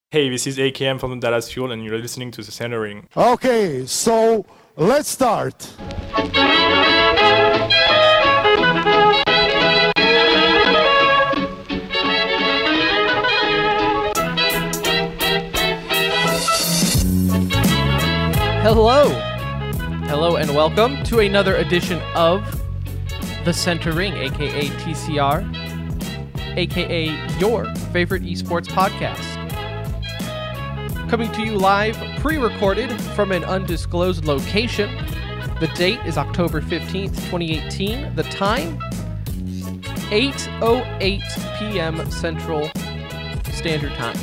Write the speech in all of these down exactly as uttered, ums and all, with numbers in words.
Hey, this is A K M from the Dallas Fuel, and you're listening to the Center Ring. Okay, so let's start. Hello. Hello and welcome to another edition of The Center Ring, aka T C R, aka your favorite esports podcast. Coming to you live, pre-recorded from an undisclosed location. The date is October fifteenth, twenty eighteen. The time, eight oh eight p.m. Central Standard Time.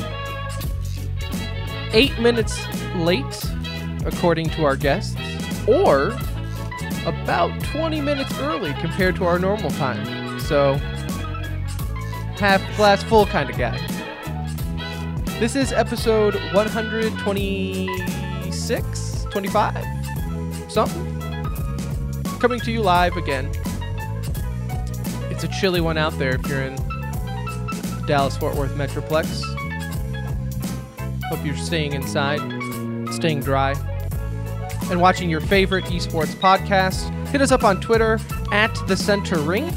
Eight minutes late, according to our guests, or about twenty minutes early compared to our normal time. So, half glass full kind of guy. This is episode one twenty-six, twenty-five, something. Coming to you live again. It's a chilly one out there if you're in Dallas-Fort Worth Metroplex. Hope you're staying inside, staying dry, and watching your favorite esports podcast. Hit us up on Twitter at The Center Ring.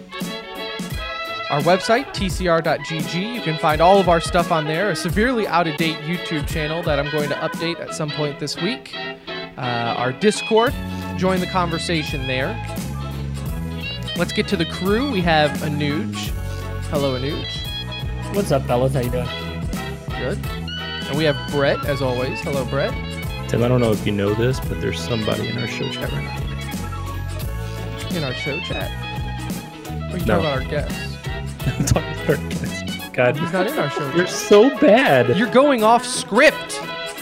Our website, T C R dot G G. You can find all of our stuff on there. A severely out-of-date YouTube channel that I'm going to update at some point this week. Uh, our Discord. Join the conversation there. Let's get to the crew. We have Anuj. Hello, Anuj. What's up, fellas? How you doing? Good. And we have Brett, as always. Hello, Brett. Tim, I don't know if you know this, but there's somebody in our show chat right now. In our show chat? Or you No. talking about our guests? I'm talking about our guest. God, He's not in our show you're chat. so bad. You're going off script.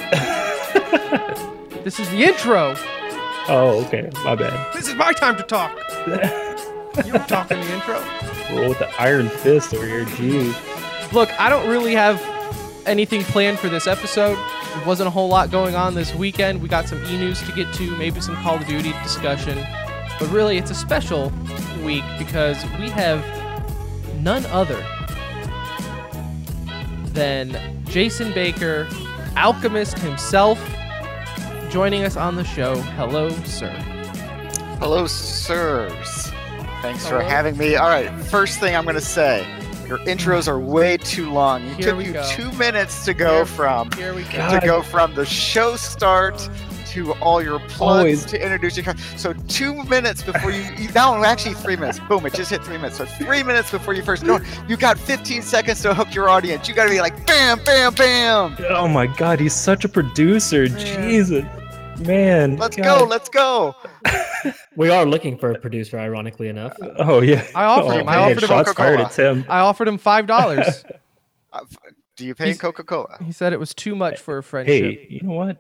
This is the intro. Oh, okay. My bad. This is my time to talk. You don't talk in the intro. Roll with the iron fist over here. Gee. Look, I don't really have anything planned for this episode. There wasn't a whole lot going on this weekend. We got some e-news to get to, maybe some Call of Duty discussion. But really, it's a special week because we have none other than Jason Baker, Alchemist himself, joining us on the show. Hello, sir. Hello, sirs. Thanks Hello. for having me. All right, first thing I'm going to say, your intros are way too long. It Here took we you go. two minutes to go Here- from Here we go. to go from the show start to all your plugs Always. to introduce your. So two minutes before you, you now actually three minutes. Boom! It just hit three minutes. So three minutes before you first go, you got fifteen seconds to hook your audience. You got to be like bam, bam, bam. Oh my God, he's such a producer. Jesus, man. Let's God. go. Let's go. We are looking for a producer, ironically enough. Oh yeah. I offered oh, him. I man, offered him shots Coca-Cola. fired at Tim. I offered him five dollars. Uh, Do you pay in He's- Coca-Cola? He said it was too much for a friendship. Hey, you know what?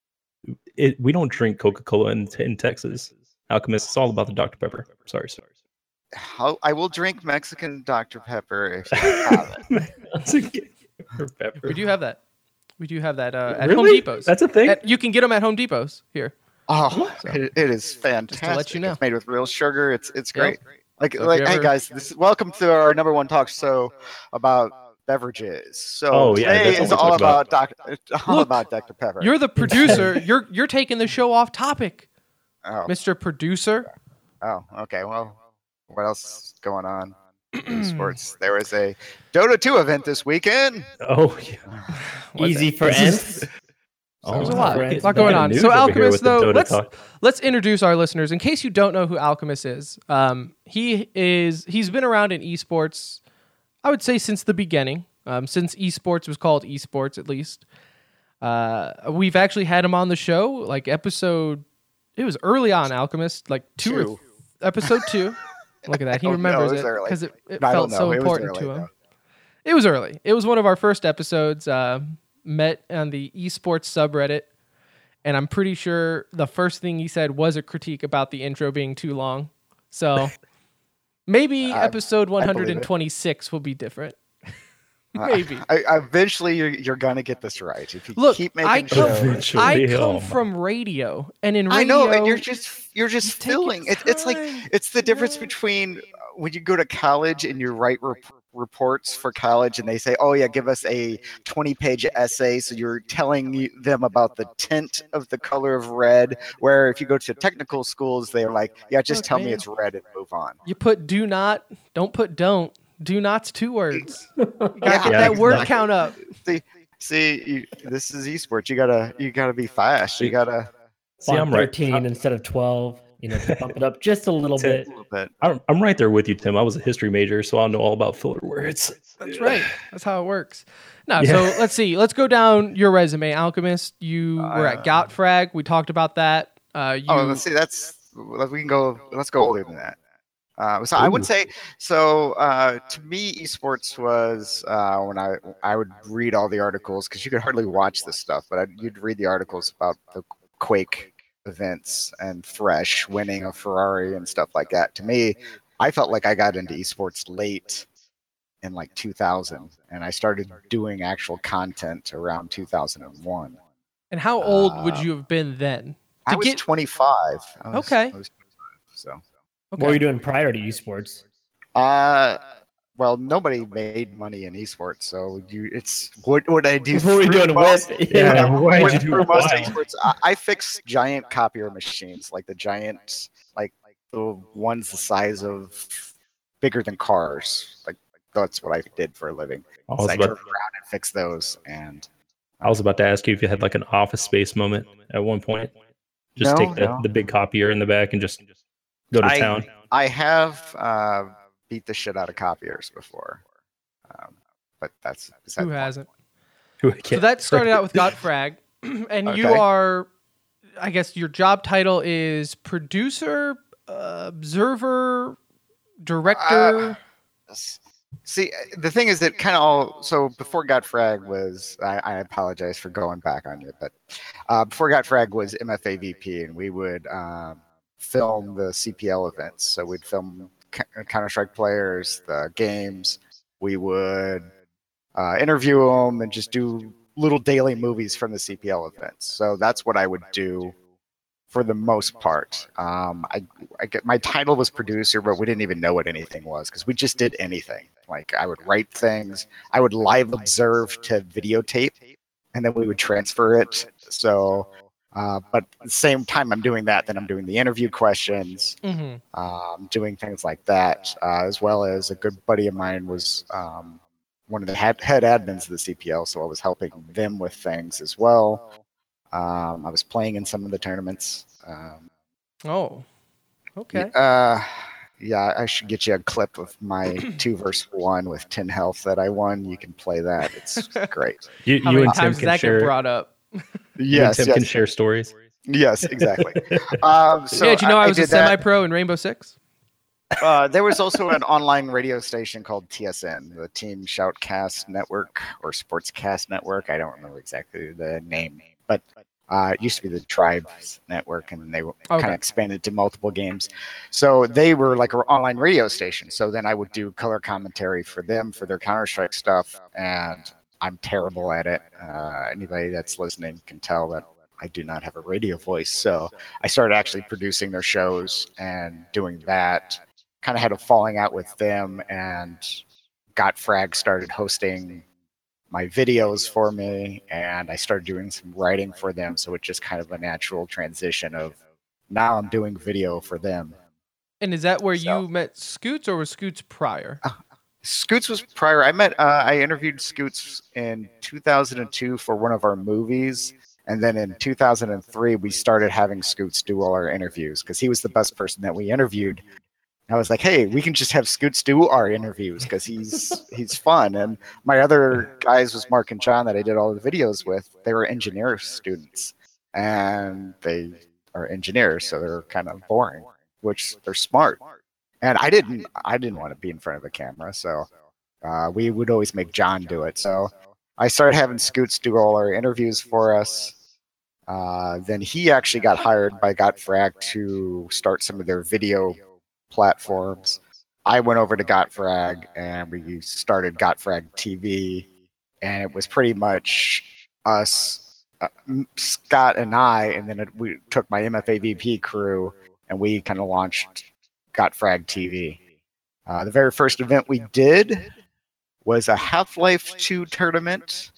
It, we don't drink Coca-Cola in, in Texas. Alchemist, it's all about the Doctor Pepper. Sorry, sorry. I'll, I will drink Mexican Doctor Pepper if you have it. Pepper. We do have that. We do have that uh, at Really? Home Depot's. That's a thing? At- you can get them at Home Depot's here. Oh, So, it, it is fantastic. let you know. It's made with real sugar. It's it's Yep. great. Like So if like you hey ever- guys, this is, welcome to our number one talk show about beverages. So Oh, yeah, today that's is all we all talk about. about Doc, it's all Look, about Doctor Pepper. You're the producer. you're you're taking the show off topic, oh, Mister Producer. oh, okay. Well, what else is going on in sports? There was a Dota two event this weekend. Oh, yeah. What's Easy that? for This is- ends. Oh, There's a wow. lot, Right. a lot going on. News So over here Alchemist, with the though, Dota let's talk. let's introduce our listeners in case you don't know who Alchemist is. Um, he is he's been around in esports, I would say since the beginning. Um, since esports was called esports, at least. Uh, we've actually had him on the show, like episode. It was early on, Alchemist, like two, or Two. th- episode two. Look at that, he Oh, no, remembers it was it early. because it, it I felt don't so know. It was important early, to him. though. It was early. It was one of our first episodes. Uh, met on the esports subreddit, and I'm pretty sure the first thing he said was a critique about the intro being too long. So maybe I- episode I believe it. one twenty-six will be different. Uh, Maybe. I, I, eventually, you're, you're gonna get this right if you Look, keep I making come, shows. Eventually. I Oh come my- from radio, and in radio, I know, and you're just you're just you take your filling. It, it's like time. it's the difference Yeah. between uh, when you go to college and you write rep- reports for college, and they say, "Oh yeah, give us a twenty-page essay." So you're telling them about the tint of the color of red. Where if you go to technical schools, they're like, "Yeah, just Look, tell man. me it's red and move on." You put do not, don't put don't. Do not's two words. You gotta Yeah, get that word exactly. count up. See, see, you, this is esports. You gotta, you gotta be fast. You gotta See, I'm right. thirteen instead of twelve. You know, just bump it up just a little Tim- bit. a little bit. I'm, I'm right there with you, Tim. I was a history major, so I know all about filler words. That's right. That's how it works. Now, Yeah. so let's see. Let's go down your resume, Alchemist. You were at Uh, Gottfrag. We talked about that. Uh, you, Oh, let's see. That's we can go. Let's go older than that. Uh, so I would Ooh. say so. Uh, to me, esports was uh, when I I would read all the articles because you could hardly watch this stuff, but I'd, you'd read the articles about the Quake events and Thresh winning a Ferrari and stuff like that. To me, I felt like I got into esports late in like two thousand, and I started doing actual content around two thousand one. and how old would uh, you have been then? I To was get- twenty-five. I was- Okay. I was twenty-five, so. Okay. What were you doing prior to esports? Uh, well, nobody made money in esports, so you it's what would I do? What were you through doing most- with? Yeah, what with- did you do through most while? esports? I, I fix giant copier machines, like the giant, like the ones the size of bigger than cars. Like that's what I did for a living. I So was I about, drove around and fix those, and I was about to ask you if you had like an Office Space moment at one point. Just No, take the, no. the big copier in the back and just go to I- town. I have uh, beat the shit out of copiers before, um, but that's beside Who the point. hasn't? Who So can't- that started out with Gottfrag, and you Okay. are, I guess, your job title is producer, uh, observer, director. S- See, the thing is that kind of all. So before Godfrag was, I, I apologize for going back on you, but uh, before Godfrag was M F A V P, and we would um, film the C P L events. So we'd film Counter Strike players, the games. We would uh, interview them and just do little daily movies from the C P L events. So that's what I would do for the most part. Um, I, I get my title was producer, but we didn't even know what anything was because we just did anything. Like I would write things, I would live observe to videotape, and then we would transfer it. So, uh, but at the same time I'm doing that, then I'm doing the interview questions, hmm um, doing things like that, uh, as well as a good buddy of mine was um, one of the head, head admins of the C P L, so I was helping them with things as well. Um, I was playing in some of the tournaments. Um, Oh, okay. uh, yeah, I should get you a clip of my two versus one with ten health that I won. You can play that. It's great. You, How you many and Tim times does can that share. get brought up? You Yes, and Tim can yes, share stories. yes, exactly. Um, so yeah, did you know I, was a did that. semi-pro in Rainbow Six? Uh, there was also an online radio station called T S N, the Team Shoutcast Network or Sportscast Network. I don't remember exactly the name, but uh, it used to be the Tribes Network, and they Okay. kind of expanded to multiple games. So they were like an online radio station. So then I would do color commentary for them for their Counter-Strike stuff, and I'm terrible at it. Uh, anybody that's listening can tell that I do not have a radio voice. So I started actually producing their shows and doing that. Kind of had a falling out with them, and Gottfrag started hosting my videos for me, and I started doing some writing for them. So it's just kind of a natural transition of now I'm doing video for them. And is that where So- you met Scoots, or was Scoots prior? Scoots was prior. I met, uh, I interviewed Scoots in two thousand two for one of our movies. And then in two thousand three, we started having Scoots do all our interviews because he was the best person that we interviewed. I was like, hey, we can just have Scoots do our interviews because he's he's fun. And my other guys was Mark and John that I did all the videos with. They were engineer students, and they are engineers, so they're kind of boring, which they're smart. And I didn't I didn't want to be in front of a camera, so uh, we would always make John do it. So I started having Scoots do all our interviews for us. Uh, then he actually got hired by Gottfrag to start some of their video platforms. I went over to Gottfrag and we started Gottfrag T V, and it was pretty much us, uh, Scott and I, and then it, we took my M F A V P crew and we kind of launched Gottfrag T V. Uh, the very first event we did was a Half-Life two tournament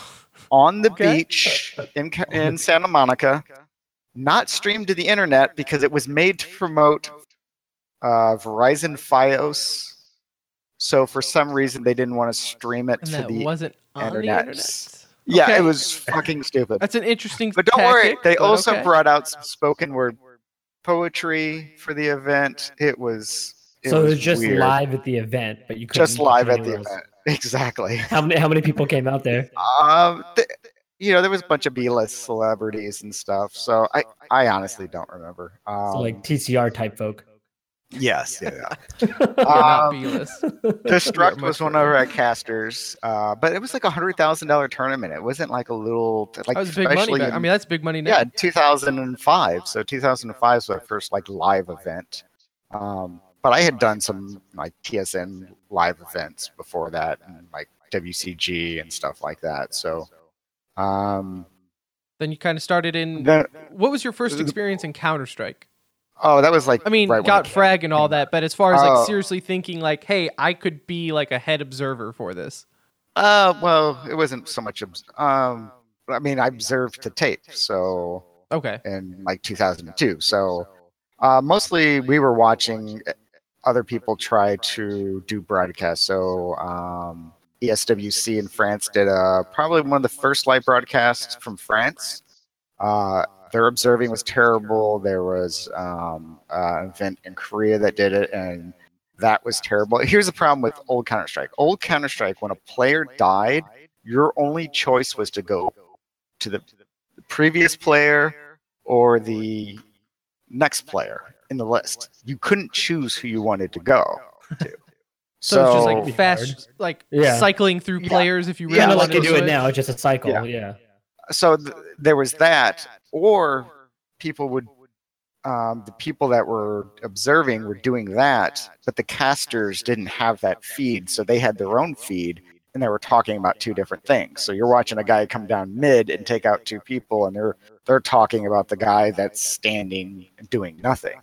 on the Okay. beach in Ca- in Santa Monica, not streamed to the internet because it was made to promote uh, Verizon Fios. So for some reason they didn't want to stream it And to that the wasn't on internet. the internet. Yeah, Okay. it was fucking stupid. That's an interesting. But don't worry, tactic, they but also okay. brought out some spoken word poetry for the event. It was it so was it was just weird. live at the event, but you couldn't just watch live it at the anywhere else. event. Exactly. How many how many people came out there? Um, th- you know, there was a bunch of B-list celebrities and stuff. So I, I honestly don't remember. Um, So like T C R type folk. yes, yeah. yeah. Yeah, not Um, B-list. Destruct much was one further. of our casters, uh, but it was like a hundred thousand dollar tournament. It wasn't like a little like That was big money. especially Back. I in- mean, that's big money now. yeah, two thousand five. So two thousand five was our first like live event. Um, but I had done some like T S N live events before that, and like W C G and stuff like that. So, um, Then you kind of started in. the, What was your first experience in Counter Strike? oh, that was like I mean, right when got it frag and all that, but as far as Oh. like seriously thinking, like, hey, I could be like a head observer for this. Uh, well, it wasn't so much. obs- Um, I mean, I observed the tape, so Okay. in like two thousand two. So, uh, mostly we were watching other people try to do broadcasts. So, um, E S W C in France did uh probably one of the first live broadcasts from France. Uh, their observing was terrible. There was um, uh, an event in Korea that did it, and that was terrible. Here's the problem with old Counter Strike. Old Counter Strike, when a player died, your only choice was to go to the previous player or the next player in the list. You couldn't choose who you wanted to go to. So, it's just like Be fast, like Yeah. cycling through Yeah. players if you really Yeah, Kind of wanted like they to do it switch. now, it's just a cycle. Yeah. Yeah. so th- there was that, or people would um, the people that were observing were doing that, but the casters didn't have that feed, so they had their own feed, and they were talking about two different things. So you're watching a guy come down mid and take out two people, and they're they're talking about the guy that's standing and doing nothing.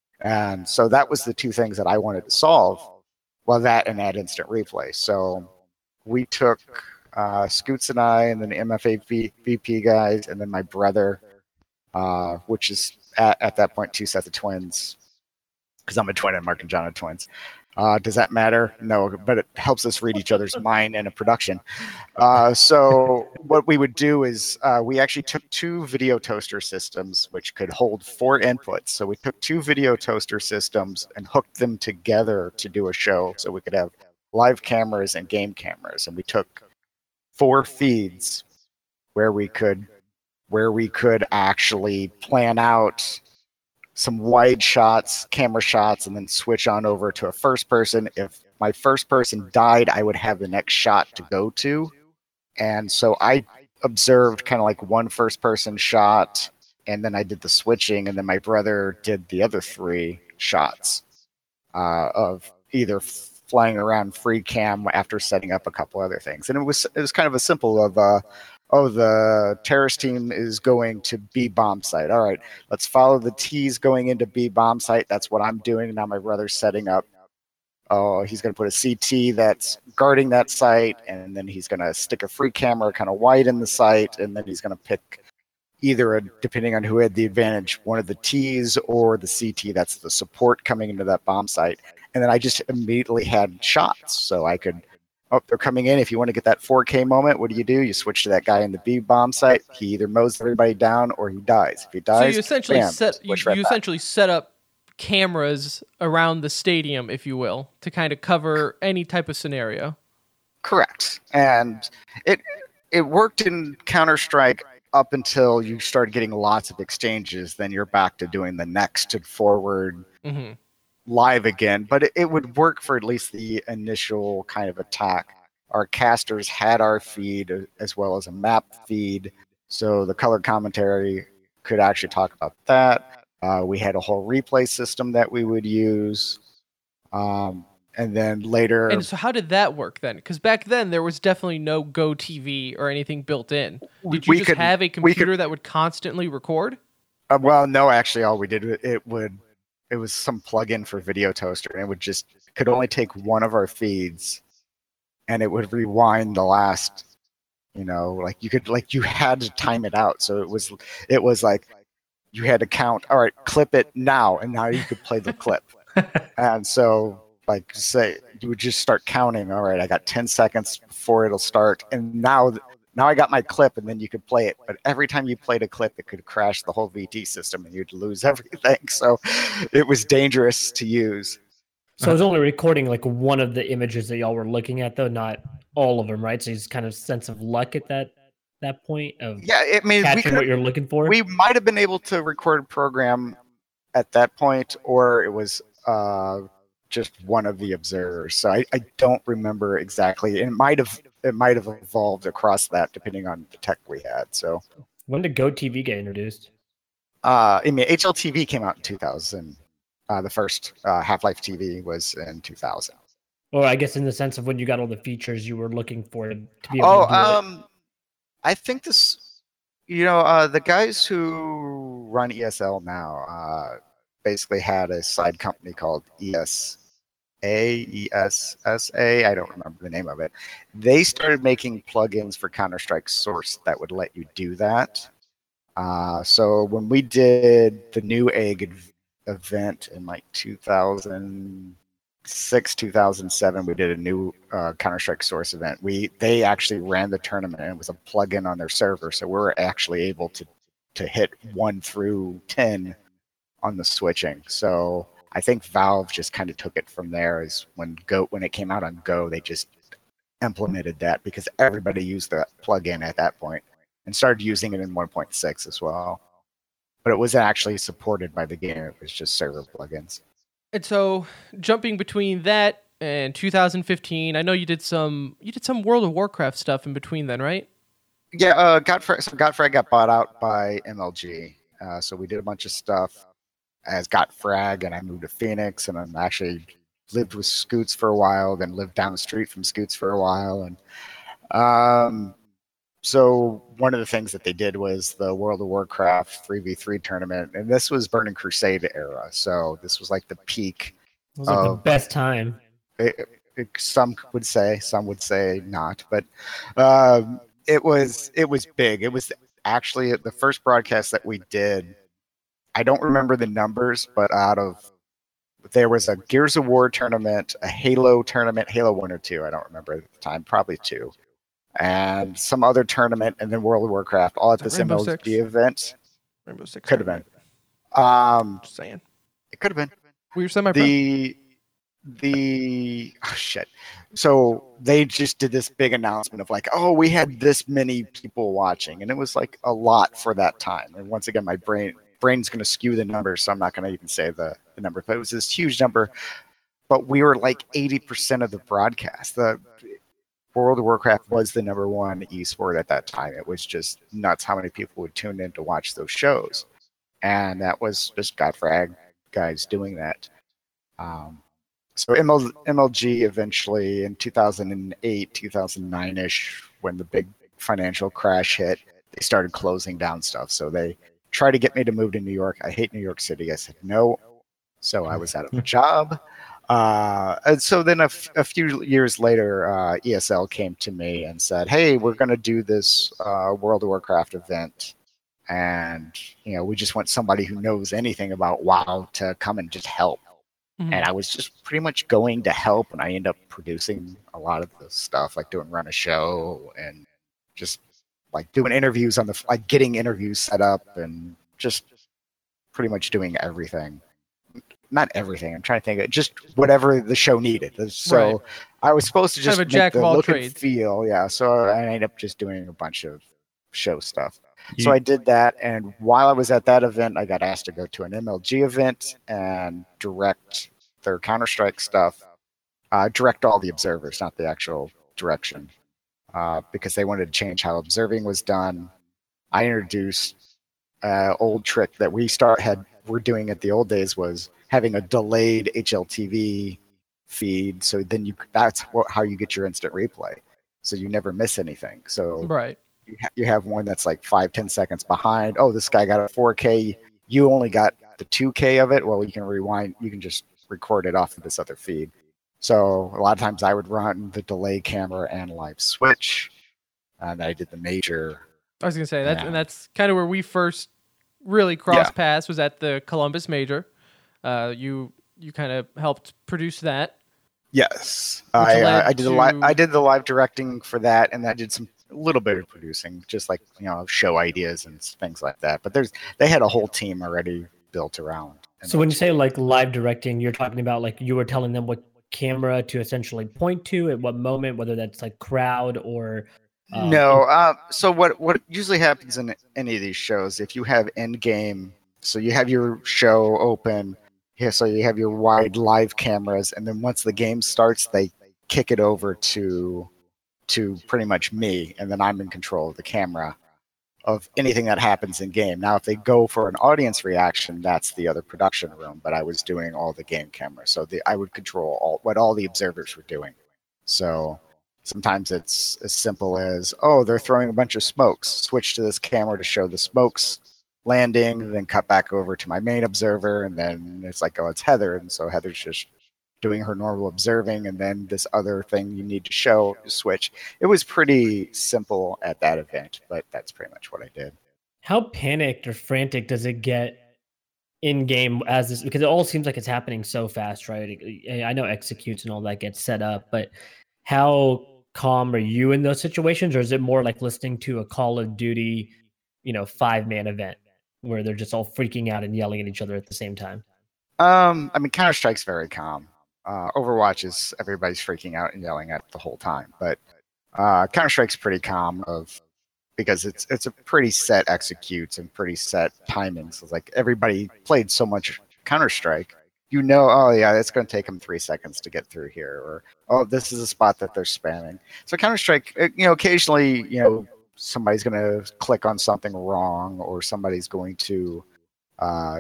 And so that was the two things that I wanted to solve. Well, that and that instant replay. So we took uh, Scoots and I, and then the M F A V P guys, and then my brother, uh, which is at, at that point two sets of twins, because I'm a twin and Mark and John are twins. Uh, does that matter? No, but it helps us read each other's mind in a production. Uh, so what we would do is uh, we actually took two video toaster systems, which could hold four inputs. So we took two video toaster systems and hooked them together to do a show, so we could have live cameras and game cameras. And we took four feeds where we could where we could actually plan out some wide shots, camera shots, and then switch on over to a first person. If my first person died, I would have the next shot to go to. And so I observed kind of like one first person shot, and then I did the switching, and then my brother did the other three shots uh, of either flying around free cam after setting up a couple other things. And it was it was kind of a simple of uh, oh, the terrorist team is going to B bomb site. All right, let's follow the T's going into B bomb site. That's what I'm doing. Now my brother's setting up. Oh, he's going to put a C T that's guarding that site, and then he's going to stick a free camera kind of wide in the site, and then he's going to pick either, a, depending on who had the advantage, one of the T's or the C T that's the support coming into that bomb site. And then I just immediately had shots, so I could, oh, they're coming in. If you want to get that four K moment, what do you do? You switch to that guy in the B bomb site. He either mows everybody down or he dies. If he So dies, you essentially bam, set you, switch right you back. essentially set up cameras around the stadium, if you will, to kind of cover any type of scenario. Correct. And it it worked in Counter-Strike up until you started getting lots of exchanges. Then you're back to doing the next and forward hmm live again. But it, it would work for at least the initial kind of attack. Our casters had our feed uh, as well as a map feed, so the color commentary could actually talk about that. Uh, we had a whole replay system that we would use. Um, and then later... And so how did that work then? Because back then there was definitely no Go T V or anything built in. Did you we just could- have a we could- computer that would constantly record? Uh, well, no, actually, all we did it would it was some plugin for Video Toaster, and it would just could only take one of our feeds and it would rewind the last. You know, like you could like you had to time it out, so it was it was like you had to count. All right, clip it now, and now you could play the clip. And so, like, say you would just start counting. All right, I got ten seconds before it'll start, and now now I got my clip, and then you could play it. But every time you played a clip, it could crash the whole V T system, and you'd lose everything. So it was dangerous to use. So I was only recording like one of the images that y'all were looking at, though, not all of them, right? So it's kind of sense of luck at that that point of Yeah, I mean, we catching could, what you're looking for. we might have been able to record a program at that point, or it was uh, just one of the observers. So I, I don't remember exactly. It might have it might have evolved across that, depending on the tech we had. So When did GoTV get introduced? uh, I mean, H L T V came out in two thousand. Uh, the first uh, Half-Life T V was in two thousand. Or I guess in the sense of when you got all the features you were looking for to, to be able Oh, to do it. um, I think this, you know, uh, the guys who run E S L now uh, basically had a side company called E S A, E S S A. I don't remember the name of it. They started making plugins for Counter-Strike Source that would let you do that. Uh, so when we did the new egg event in like two thousand six, two thousand seven, we did a new uh, Counter-Strike Source event. We they actually ran the tournament, and it was a plugin on their server, so we were actually able to to hit one through ten on the switching. So I think Valve just kind of took it from there. Is when Go when it came out on Go, they just implemented that because everybody used that plugin at that point and started using it in one point six as well. But it wasn't actually supported by the game. It was just server plugins. And so, jumping between that and two thousand fifteen, I know you did some you did some World of Warcraft stuff in between then, right? Yeah, uh, Godfrey, so Godfrey got bought out by M L G. Uh, so we did a bunch of stuff as Godfrag, and I moved to Phoenix, and I actually lived with Scoots for a while, then lived down the street from Scoots for a while. And um, so one of the things that they did was the World of Warcraft three v three tournament, and this was Burning Crusade era. So this was like the peak. It was like the of- best time. It, it, some would say, some would say not, but um, it was it was big. It was actually the first broadcast that we did. I don't remember the numbers, but out of there was a Gears of War tournament, a Halo tournament, Halo one or two, I don't remember at the time, probably two, and some other tournament, and then World of Warcraft, all at this Rainbow M L G Six? event. Rainbow Six Could have been. Um, Just saying. it could have been. We were semi the the oh shit so they just did this big announcement of like, oh, we had this many people watching, and it was like a lot for that time. And once again, my brain brain's going to skew the numbers, so I'm not going to even say the, the number, but it was this huge number. But we were like eighty percent of the broadcast. The World of Warcraft was the number one esport at that time. It was just nuts how many people would tune in to watch those shows, and that was just Godfrag guys doing that. Um, so M L, M L G eventually in two thousand eight, two thousand nine-ish, when the big financial crash hit, they started closing down stuff. So they tried to get me to move to New York. I hate New York City. I said no. So I was out of a job. Uh, and so then a, f- a few years later, uh, E S L came to me and said, hey, we're going to do this uh, World of Warcraft event. And, you know, we just want somebody who knows anything about WoW to come and just help. Mhm. And I was just pretty much going to help, and I ended up producing a lot of the stuff, like doing run a show and just like doing interviews on the, like getting interviews set up and just pretty much doing everything. Not everything. I'm trying to think of just whatever the show needed. So Right. I was supposed to Kind just of a make jack the of all look and trades. feel. Yeah. So I ended up just doing a bunch of show stuff. You- So I did that, and while I was at that event, I got asked to go to an M L G event and direct their Counter-Strike stuff, uh, direct all the observers, not the actual direction, uh, because they wanted to change how observing was done. I introduced an old trick that we start had were doing at the old days was having a delayed H L T V feed, so then you that's what, how you get your instant replay, so you never miss anything. So Right. you, ha- you have one that's like five, ten seconds behind. Oh, this guy got a four K. You only got the two K of it. Well, you can rewind. You can just record it off of this other feed. So a lot of times I would run the delay camera and live switch, and I did the major. I was gonna say that, Yeah. and that's kind of where we first really crossed Yeah. paths was at the Columbus Major. Uh, you you kind of helped produce that. Yes, Which I led uh, I did the live to- I did the live directing for that, and I did some a little bit of producing, just like you know show ideas and things like that. But there's they had a whole team already built around. So when you say like live directing, you're talking about like you were telling them what camera to essentially point to at what moment, whether that's like crowd or um, No, uh, so what what usually happens in any of these shows, if you have end game, so you have your show open, yeah, so you have your wide live cameras, and then once the game starts, they kick it over to to pretty much me, and then I'm in control of the camera of anything that happens in game. Now, if they go for an audience reaction, that's the other production room, but I was doing all the game cameras, so the, I would control all what all the observers were doing. So sometimes it's as simple as, oh, they're throwing a bunch of smokes. Switch to this camera to show the smokes landing, then cut back over to my main observer, and then it's like, oh, it's Heather, and so Heather's just doing her normal observing, and then this other thing you need to show, switch. It was pretty simple at that event, but that's pretty much what I did. how panicked or frantic does it get in game as this? Because it all seems like it's happening so fast, right? I know executes and all that gets set up, but how calm are you in those situations, or is it more like listening to a Call of Duty, you know, five man event where they're just all freaking out and yelling at each other at the same time? Um, I mean, Counter Strike's very calm. Uh, Overwatch is everybody's freaking out and yelling at the whole time, but uh, Counter Strike's pretty calm of because it's it's a pretty set executes and pretty set timings. It's like everybody played so much Counter Strike, you know, oh yeah, it's going to take them three seconds to get through here, or oh, this is a spot that they're spamming. So Counter Strike, you know, occasionally, you know, somebody's going to click on something wrong, or somebody's going to uh,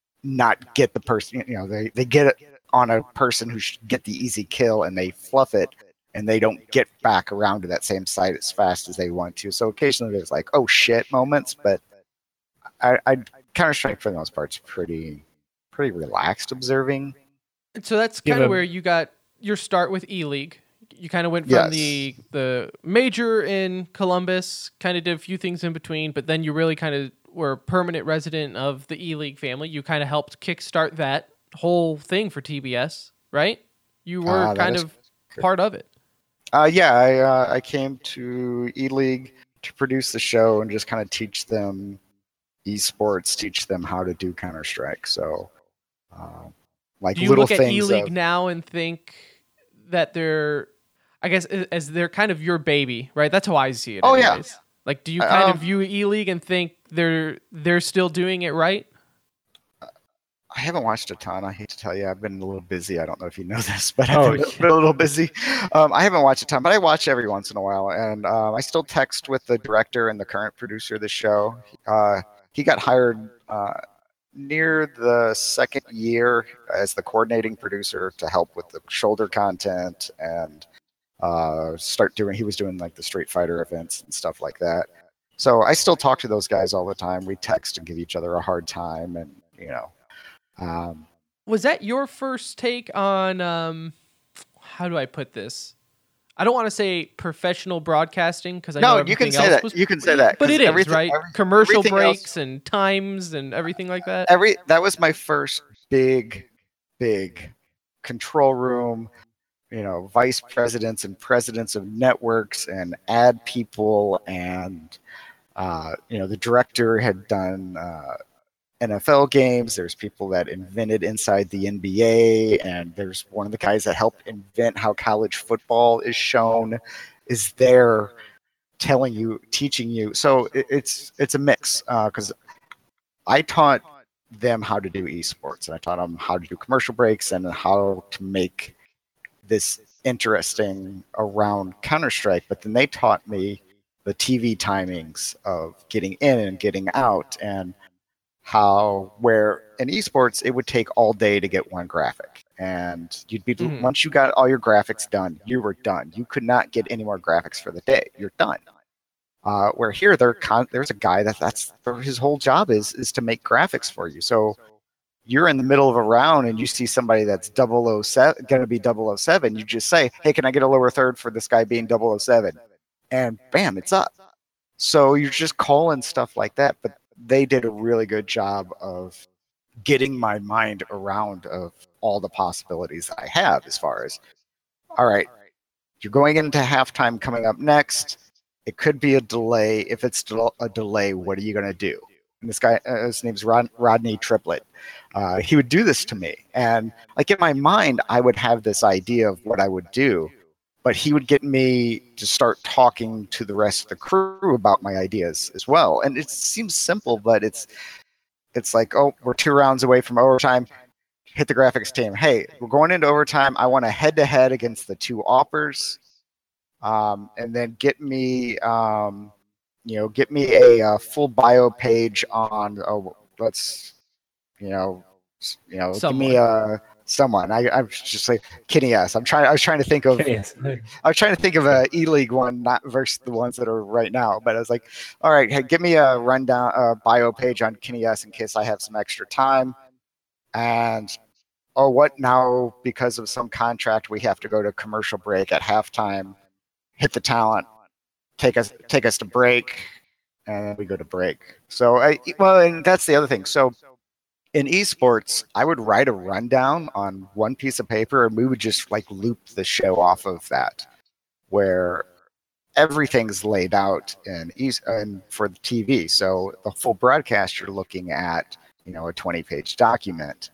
not get the person. You know, they they get it on a person who should get the easy kill, and they fluff it, and they don't get back around to that same site as fast as they want to. So occasionally there's like, oh shit moments, but I, I Counter Strike for the most part is pretty pretty relaxed observing. So that's Give kind of a- where you got your start with E-League. You kind of went from Yes. the the major in Columbus, kind of did a few things in between, but then you really kind of were a permanent resident of the E-League family. You kind of helped kickstart that whole thing for T B S, right? You were Ah, that kind is of part of it. Uh, yeah, I uh, I came to E-League to produce the show and just kind of teach them esports, teach them how to do Counter Strike. So, uh, like Do you little look at things. E-League of- now and think that they're, I guess, a- as they're kind of your baby, right? That's how I see it. Oh, yeah. anyways. Like, do you kind Um, of view E-League and think they're they're still doing it right? I haven't watched a ton. I hate to tell you, I've been a little busy. I don't know if you know this, but Oh, I've been, been a little busy. Um, I haven't watched a ton, but I watch every once in a while, and um, I still text with the director and the current producer of the show. Uh, he got hired uh, near the second year as the coordinating producer to help with the shoulder content and uh, start doing. He was doing like the Street Fighter events and stuff like that. So I still talk to those guys all the time. We text and give each other a hard time, and you know. Um, Was that your first take on um how do I put this? I don't want to say professional broadcasting because I know no, you can everything say else that. was, you can say that. but 'cause it is everything- right. every- Commercial everything breaks else- and times and everything like that. every that was my first big, big control room. You know, vice presidents and presidents of networks and ad people, and uh, you know, the director had done uh, N F L games. There's people that invented inside the N B A, and there's one of the guys that helped invent how college football is shown is there telling you, teaching you. So it, it's it's a mix because I taught them how to do esports, and I taught them how to do commercial breaks and how to make this interesting around Counter-Strike. But then they taught me the T V timings of getting in and getting out, and how where in esports it would take all day to get one graphic, and you'd be Mhm. once you got all your graphics done, you were done. You could not get any more graphics for the day. You're done. Uh, where here, there con- there's a guy that that's his whole job is is to make graphics for you. So you're in the middle of a round and you see somebody that's double oh seven, going to be double oh seven, you just say, hey, can I get a lower third for this guy being double oh seven? And bam, it's up. So you're just calling stuff like that. But they did a really good job of getting my mind around of all the possibilities I have as far as, all right, you're going into halftime coming up next. It could be a delay. If it's a delay, what are you going to do? And this guy, uh, his name's Rod, Rodney Triplett. Uh, he would do this to me. And like in my mind, I would have this idea of what I would do, but he would get me to start talking to the rest of the crew about my ideas as well. And it seems simple, but it's, it's like, oh, we're two rounds away from overtime. Hit the graphics team. Hey, we're going into overtime. I want a head to head against the two offers. Um, and then get me, um, you know, get me a, a full bio page on, oh, let's, you know, you know, Someone. give me a someone. I, I'm just like Kenny S. I'm trying. I was trying to think of. Yes. I was trying to think of a E League one, not versus the ones that are right now. But I was like, all right, hey, give me a rundown, uh, bio page on Kenny S. in case I have some extra time. And oh, what now? Because of some contract, we have to go to commercial break at halftime. Hit the talent, take us take us to break, and then we go to break. So I well, and that's the other thing. So in esports, I would write a rundown on one piece of paper, and we would just like loop the show off of that, where everything's laid out in e- and for the T V. So the full broadcast, you're looking at, you know, a twenty-page document,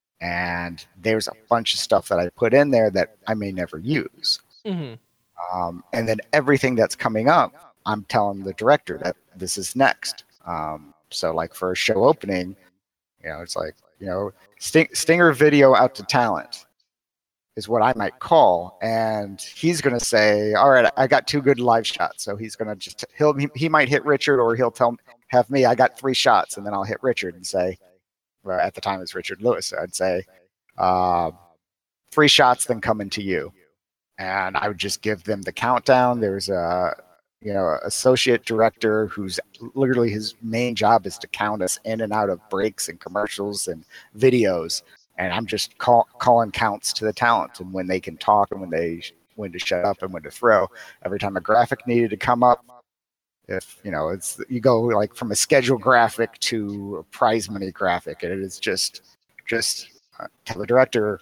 and there's a bunch of stuff that I put in there that I may never use. Mm-hmm. Um, and then everything that's coming up, I'm telling the director that this is next. Um, so like for a show opening, you know, it's like, you know, Sting, Stinger video out to talent is what I might call. And he's going to say, all right, I got two good live shots. So he's going to just, he'll, he, he might hit Richard, or he'll tell, have me, I got three shots. And then I'll hit Richard and say, well, at the time it's Richard Lewis. So I'd say, uh, three shots, then coming to you. And I would just give them the countdown. There's a, you know, associate director who's literally his main job is to count us in and out of breaks and commercials and videos. And I'm just call, calling counts to the talent and when they can talk and when they when to shut up and when to throw. Every time a graphic needed to come up, if you know, it's you go like from a schedule graphic to a prize money graphic, and it is just just uh, tell the director.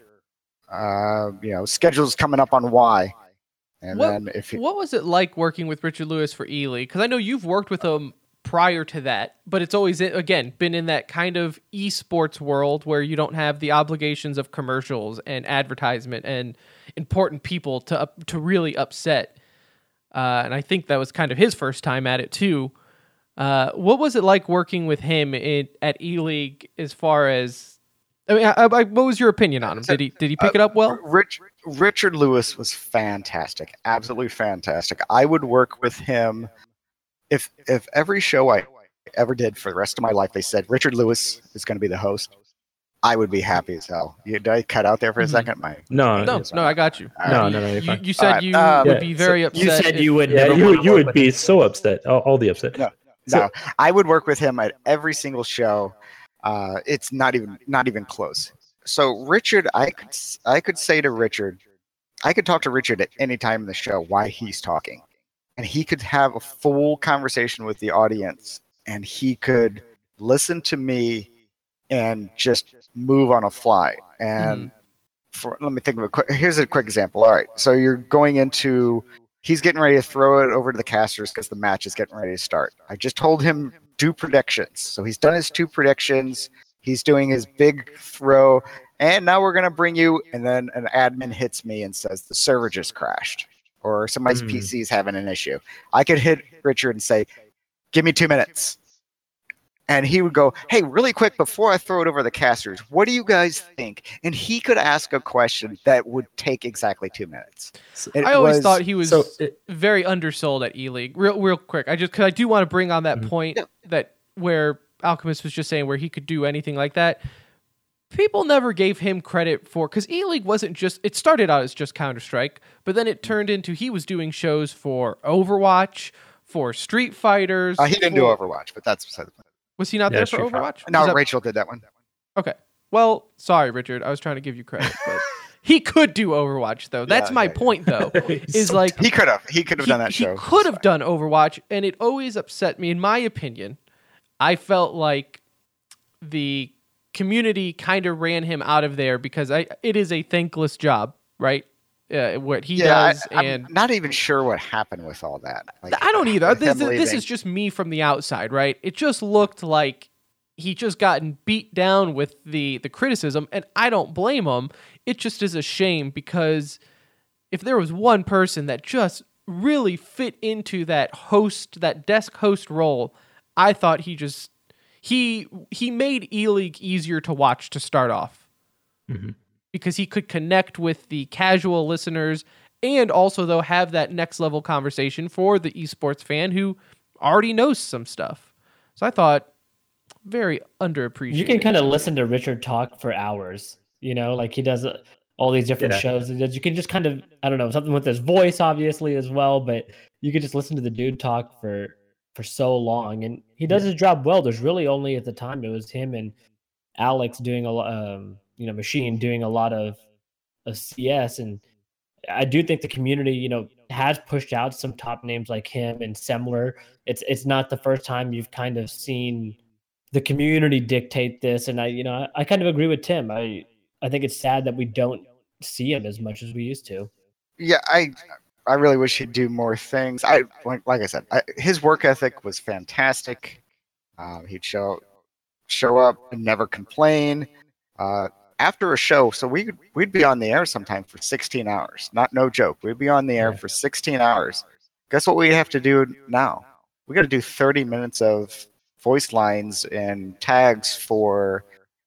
Uh, you know, schedule's coming up on Y, and what, then if he, what was it like working with Richard Lewis for E League? Because I know you've worked with him prior to that, but it's always again been in that kind of esports world where you don't have the obligations of commercials and advertisement and important people to up, to really upset. Uh, and I think that was kind of his first time at it too. Uh, what was it like working with him in, at E League as far as? I mean, I, I, what was your opinion on him? Did he did he pick uh, it up well? Rich, Richard Lewis was fantastic, absolutely fantastic. I would work with him if if every show I ever did for the rest of my life, they said Richard Lewis is going to be the host, I would be happy as hell. You, did I cut out there for a Mhm. second? My No, No, it's no, I got you. No, You- no, no, you're You, fine. you said Alright, you um, would Yeah, be so very upset. You said if- you would Yeah, never you wanna would you work would with be so upset. All, all the upset. No. So- No, I would work with him at every single show. Uh, it's not even not even close. So Richard, I could s- I could say to Richard, I could talk to Richard at any time in the show while he's talking, and he could have a full conversation with the audience, and he could listen to me and just move on a fly. And for, let me think of a quick. Here's a quick example. All right, so you're going into. He's getting ready to throw it over to the casters because the match is getting ready to start. I just told him do predictions. So he's done his two predictions. He's doing his big throw. And now we're going to bring you. And then an admin hits me and says the server just crashed. Or somebody's Hmm. P C is having an issue. I could hit Richard and say, give me two minutes. And he would go, hey, really quick, before I throw it over the casters, what do you guys think? And he could ask a question that would take exactly two minutes. It I always was- thought he was So it, very undersold at E League. Real, real quick. I just because I do want to bring on that Mhm. point Yeah. that where Alchemist was just saying where he could do anything like that. People never gave him credit for because E League wasn't just. It started out as just Counter Strike, but then it turned into he was doing shows for Overwatch, for Street Fighters. Uh, he didn't do for- Overwatch, but that's beside the point. Was he not Yeah, there for Street Fighter. Overwatch? Was No, that- Rachel did that one. Okay. Well, sorry, Richard. I was trying to give you credit, but he could do Overwatch, though. That's Yeah, my yeah, yeah. point, though. Is So like He could have. He could have he, done that he show. could have done Overwatch, and it always upset me. In my opinion, I felt like the community kind of ran him out of there because I it is a thankless job, right? Uh, what he Yeah, does, I, and I'm not even sure what happened with all that. Like, I don't either. with This, him this leaving. is just me from the outside, right? It just looked like he just gotten beat down with the the criticism, and I don't blame him. It just is a shame because if there was one person that just really fit into that host, that desk host role, I thought he just he he made E-League easier to watch to start off. Mhm. Because he could connect with the casual listeners and also, though, have that next level conversation for the esports fan who already knows some stuff. So I thought very underappreciated. You can kind of listen to Richard talk for hours, you know, like he does uh, all these different Yeah. shows. And you can just kind of, I don't know, something with his voice, obviously, as well. But you could just listen to the dude talk for for so long, and he does his job well. There's really only at the time it was him and Alex doing a lot, um, you know, Machine doing a lot of, of C S, and I do think the community, you know, has pushed out some top names like him and Semler. It's it's not the first time you've kind of seen the community dictate this, and I, you know, I, I kind of agree with Tim. I I think it's sad that we don't see him as much as we used to. Yeah, I I really wish he'd do more things. I like, like I said, I, his work ethic was fantastic. Um, he'd show show up and never complain. Uh, after a show, so we we'd be on the air sometime for sixteen hours. Not no joke. We'd be on the air Yeah. for sixteen hours. Guess what we have to do now? We got to do thirty minutes of voice lines and tags for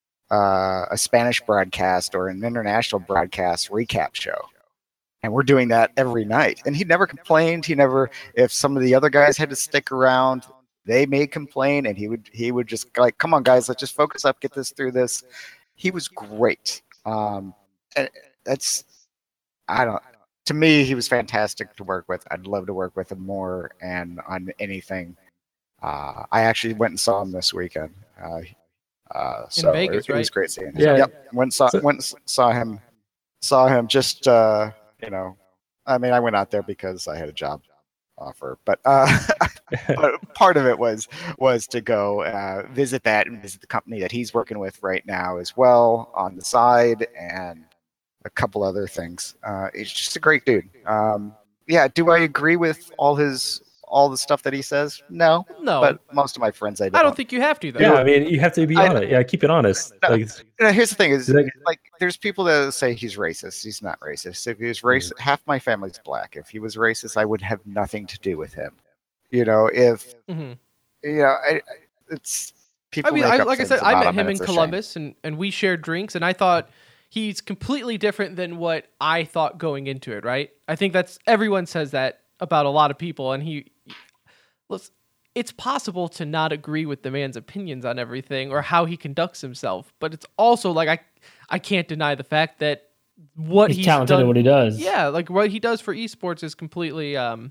uh, a Spanish broadcast or an international broadcast recap show. And we're doing that every night. And he never complained. He never, if some of the other guys had to stick around, they may complain, and he would he would just like, come on, guys, let's just focus up, get this through this. He was great. Um, and that's, I don't, to me, he was fantastic to work with. I'd love to work with him more and on anything. Uh, I actually went and saw him this weekend. Uh, uh, so Vegas, it, it was right? great seeing him. Yeah. Yep. Went and saw So- went and saw him. Saw him just uh, you know. I mean, I went out there because I had a job offer, but uh, but part of it was was to go uh, visit that and visit the company that he's working with right now as well on the side, and a couple other things. Uh, he's just a great dude. Um, yeah. Do I agree with all his all the stuff that he says? No. No, But most of my friends, I don't. I don't think you have to, though. Yeah, I mean, you have to be I- honest. Yeah, keep it honest. No. Like, You know, here's the thing: is Like- like there's people that say he's racist. He's not racist. If he was racist, half my family's black. If he was racist, I would have nothing to do with him. You know, if Mhm. you know, I, I- it's people. I mean, make I, up like I things said, I about met him, him and in it's a shame. Columbus, and, and we shared drinks, and I thought he's completely different than what I thought going into it, right? I think that's, everyone says that about a lot of people, and he, listen, it's possible to not agree with the man's opinions on everything or how he conducts himself, but it's also like, I, I can't deny the fact that what He's, he's talented done, at what he does. yeah, like what he does for esports is completely, um,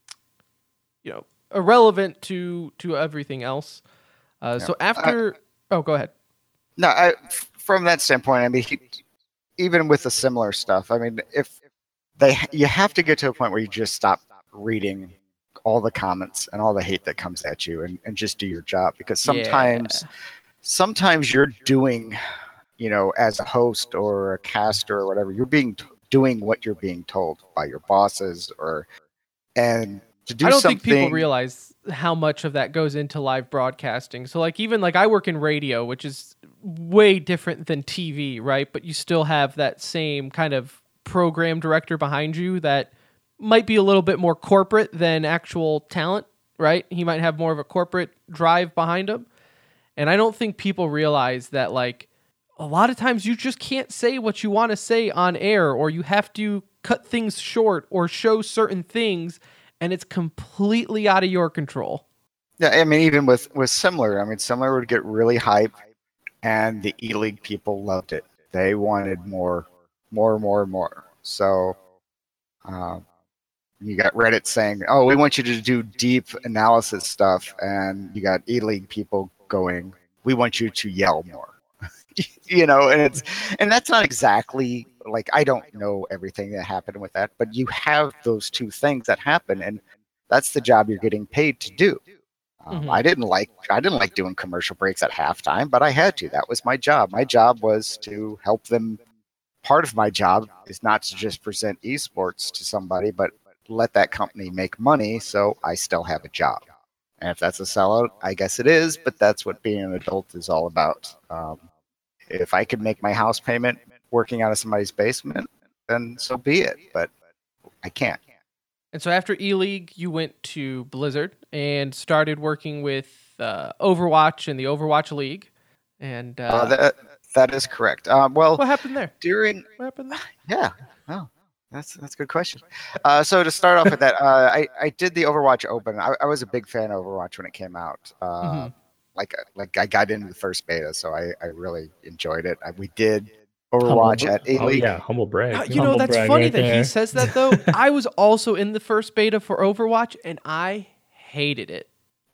you know, irrelevant to to everything else. Uh, So after, oh, go ahead. No, I, from that standpoint, I mean, he, even with the similar stuff, I mean, if they, you have to get to a point where you just stop reading all the comments and all the hate that comes at you, and, and just do your job, because sometimes, sometimes you're doing, you know, as a host or a caster or whatever, you're being t- doing what you're being told by your bosses, or and to do I don't something. think people realize how much of that goes into live broadcasting. So like even like I work in radio, which is way different than T V, right? But you still have that same kind of program director behind you that might be a little bit more corporate than actual talent, right? He might have more of a corporate drive behind him. And I don't think people realize that like a lot of times you just can't say what you want to say on air, or you have to cut things short or show certain things, and it's completely out of your control. Yeah, I mean, even with with Similar, I mean, Similar would get really hype, and the E-League people loved it. They wanted more, more, more, more. So, um, you got Reddit saying, "Oh, we want you to do deep analysis stuff," and you got E-League people going, "We want you to yell more." you know, and it's and that's not exactly like I don't know everything that happened with that, but you have those two things that happen, and that's the job you're getting paid to do. Um, Mhm. I didn't like I didn't like doing commercial breaks at halftime, but I had to. That was my job. My job was to help them. Part of my job is not to just present esports to somebody, but let that company make money so I still have a job. And if that's a sellout, I guess it is, but that's what being an adult is all about. Um, if I could make my house payment working out of somebody's basement, then so be it. But I can't. And so after E-League, you went to Blizzard and started working with uh, Overwatch and the Overwatch League. And uh, Uh, that that is correct. Um, well, what happened there? during What happened there? yeah, oh, that's that's a good question. Uh, so to start off with that, uh, I I did the Overwatch Open. I, I was a big fan of Overwatch when it came out. Uh, Mhm. Like like I got into the first beta, so I I really enjoyed it. I, we did Overwatch Humble- at Oh E-League. yeah, humble brag. Uh, you know, Humble that's brag funny right that he there. says that, though. I was also in the first beta for Overwatch, and I hated it.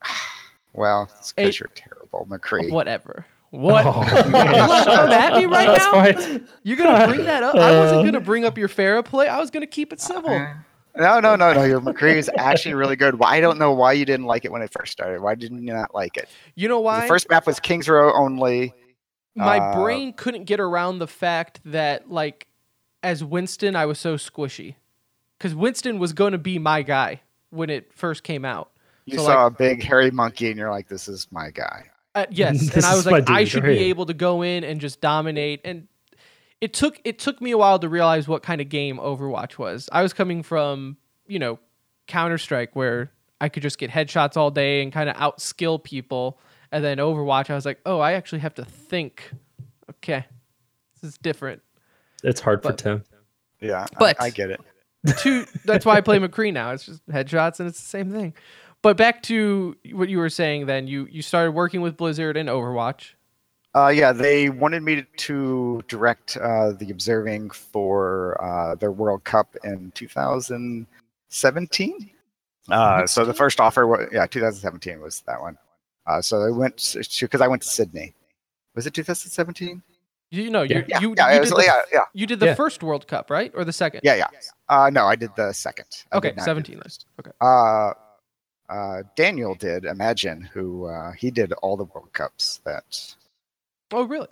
Well, it's because It- you're terrible, McCree. Whatever. What? Oh, You wanna come at me right That's now? fine. You're gonna bring that up? I wasn't gonna bring up your Pharah play. I was gonna keep it civil. No, no, no, no. Your McCree is actually really good. Why- I don't know why you didn't like it when it first started. Why didn't you not like it? You know why? The first map was Kings Row only. My uh, brain couldn't get around the fact that, like, as Winston, I was so squishy. Because Winston was going to be my guy when it first came out. You So, saw like- a big hairy monkey, and you're like, "This is my guy." Uh, yes, and This I is was my like, I dude, should right? be able to go in and just dominate. And it took it took me a while to realize what kind of game Overwatch was. I was coming from, you know, Counter Strike, where I could just get headshots all day and kind of outskill people. And then Overwatch, I was like, oh, I actually have to think. Okay, this is different. It's hard for But- Tim. Yeah, But- I, I get it. Two. That's why I play McCree now. It's just headshots, and it's the same thing. But back to what you were saying. Then you you started working with Blizzard and Overwatch. Uh, yeah, they wanted me to direct uh, the observing for uh, their World Cup in two thousand seventeen. Uh, so the first offer, was, yeah, two thousand seventeen was that one. Uh, so I went to because I went to Sydney. Was it two thousand seventeen? You know, you Yeah, you yeah, you it was, did the, yeah, yeah, you did the Yeah. first World Cup, right, or the second? yeah, yeah. Uh, no, I did the second. I Okay, did not do the seventeen. first. Okay. Uh, uh, Daniel did Imagine, who uh, he did all the World Cups. That Oh, really?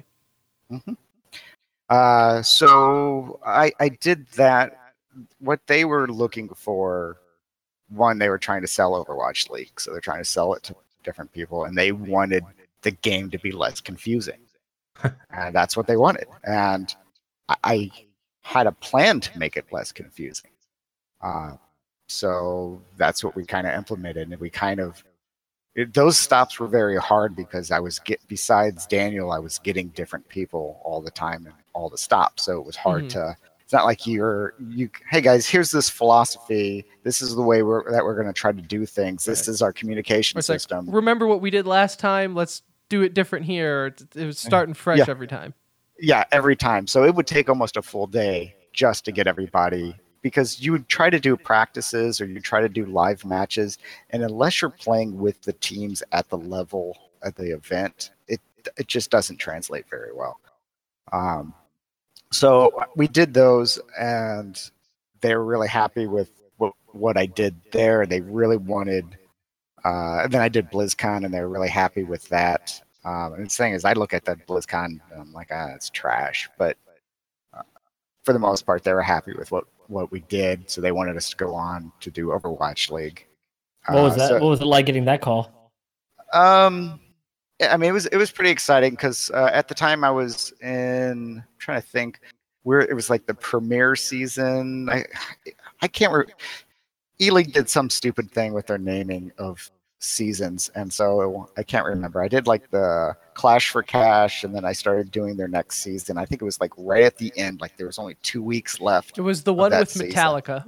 uh, so I I did that. What they were looking for, one, they were trying to sell Overwatch League, so they're trying to sell it to different people, and they wanted the game to be less confusing, and that's what they wanted. And I, I had a plan to make it less confusing. Uh, so that's what we kind of implemented, and we kind of it, those stops were very hard because I was get besides Daniel, I was getting different people all the time and all the stops, so it was hard Mhm. to. It's not like you're you. Hey guys, here's this philosophy. This is the way we're that we're going to try to do things. This is our communication It's like, system. remember what we did last time? Let's do it different here. It, it was starting fresh Yeah. every time. Yeah, every time. So it would take almost a full day just to get everybody, because you would try to do practices or you try to do live matches, and unless you're playing with the teams at the level of the event, it it just doesn't translate very well. Um, so we did those, and they were really happy with what what I did there. They really wanted. Uh, and then I did BlizzCon, and they were really happy with that. Um, and the thing is, I look at that BlizzCon, and I'm like, ah, it's trash. But uh, for the most part, they were happy with what, what we did, so they wanted us to go on to do Overwatch League. What was Uh, that? so- what was it like getting that call? um, yeah, I mean, it was it was pretty exciting because uh, at the time I was in. I'm trying to think, where it was like the premiere season. I I can't. Re- E-League did some stupid thing with their naming of seasons, and so I can't remember. I did like the Clash for Cash, and then I started doing their next season. I think it was like right at the end, like there was only two weeks left. It was the one that with season. Metallica.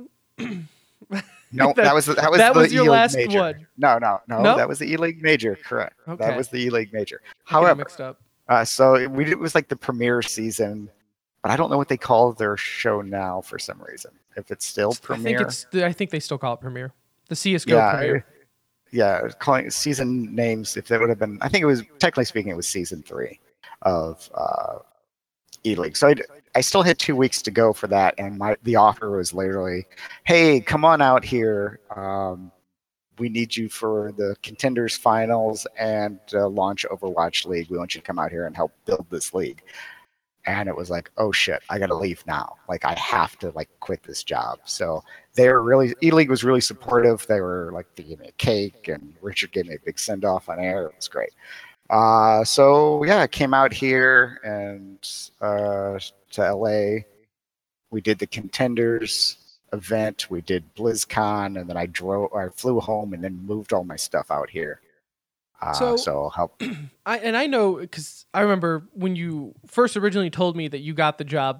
No, That- that, was the, that was that the was your E-League last major. one. No, no, no, No? that was the E-League major. Correct. Okay. That was the E-League major. I get it However, mixed up. uh, so we did, it was like the premiere season, but I don't know what they call their show now for some reason. If it's still I think premiere, it's. I think they still call it Premiere. The C S G O yeah, Premiere. yeah, calling it season names. If that would have been, I think it was technically speaking, it was season three. of uh, E-League. So I, I still had two weeks to go for that, and my the offer was literally, "Hey, come on out here. Um, we need you for the Contenders Finals and uh, launch Overwatch League. We want you to come out here and help build this league." And it was like, "Oh shit, I got to leave now. Like, I have to like quit this job." So they were really E-League was really supportive. They were like, they gave me a cake, and Richard gave me a big send off on air. It was great. Uh, so yeah, I came out here and uh, to L A. We did the Contenders event. We did BlizzCon, and then I drove. I flew home and then moved all my stuff out here. Uh, So- so help. I and I know because I remember when you first originally told me that you got the job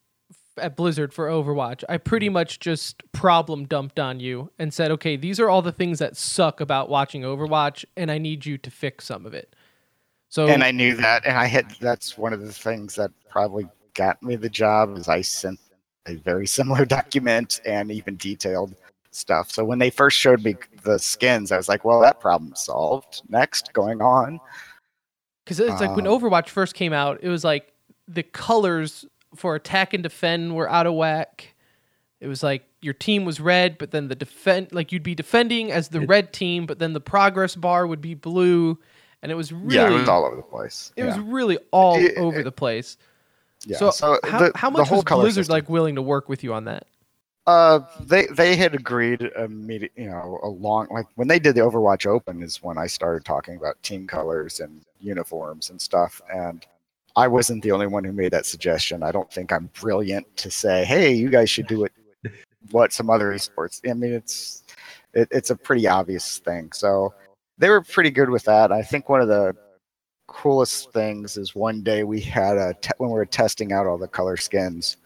at Blizzard for Overwatch, I pretty much just problem dumped on you and said, "Okay, these are all the things that suck about watching Overwatch, and I need you to fix some of it." So And I knew that, and I had. That's one of the things that probably got me the job. Is I sent a very similar document and even detailed stuff. So when they first showed me the skins, I was like, "Well, that problem's solved. Next, going on." because it's like when Um, Overwatch first came out, it was like the colors for attack and defend were out of whack. It was like your team was red, but then the defend like you'd be defending as the It- red team, but then the progress bar would be blue, and it was really Yeah, it was all over the place. it yeah. was really all It- over it- the place. yeah. So, So how, the, how the much whole was color Blizzard system- like willing to work with you on that? Uh, they they had agreed immediate, you know, a long like when they did the Overwatch Open is when I started talking about team colors and uniforms and stuff, and I wasn't the only one who made that suggestion. I don't think I'm brilliant to say, "Hey, you guys should do it." What some other esports. I mean, it's it, it's a pretty obvious thing. So they were pretty good with that. I think one of the coolest things is one day we had a te- when we were testing out all the color skins,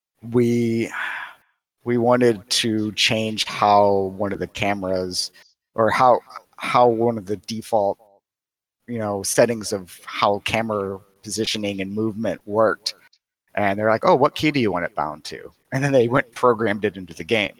we we wanted to change how one of the cameras or how how one of the default you know settings of how camera positioning and movement worked, and they're like, "Oh, what key do you want it bound to?" And then they went and programmed it into the game.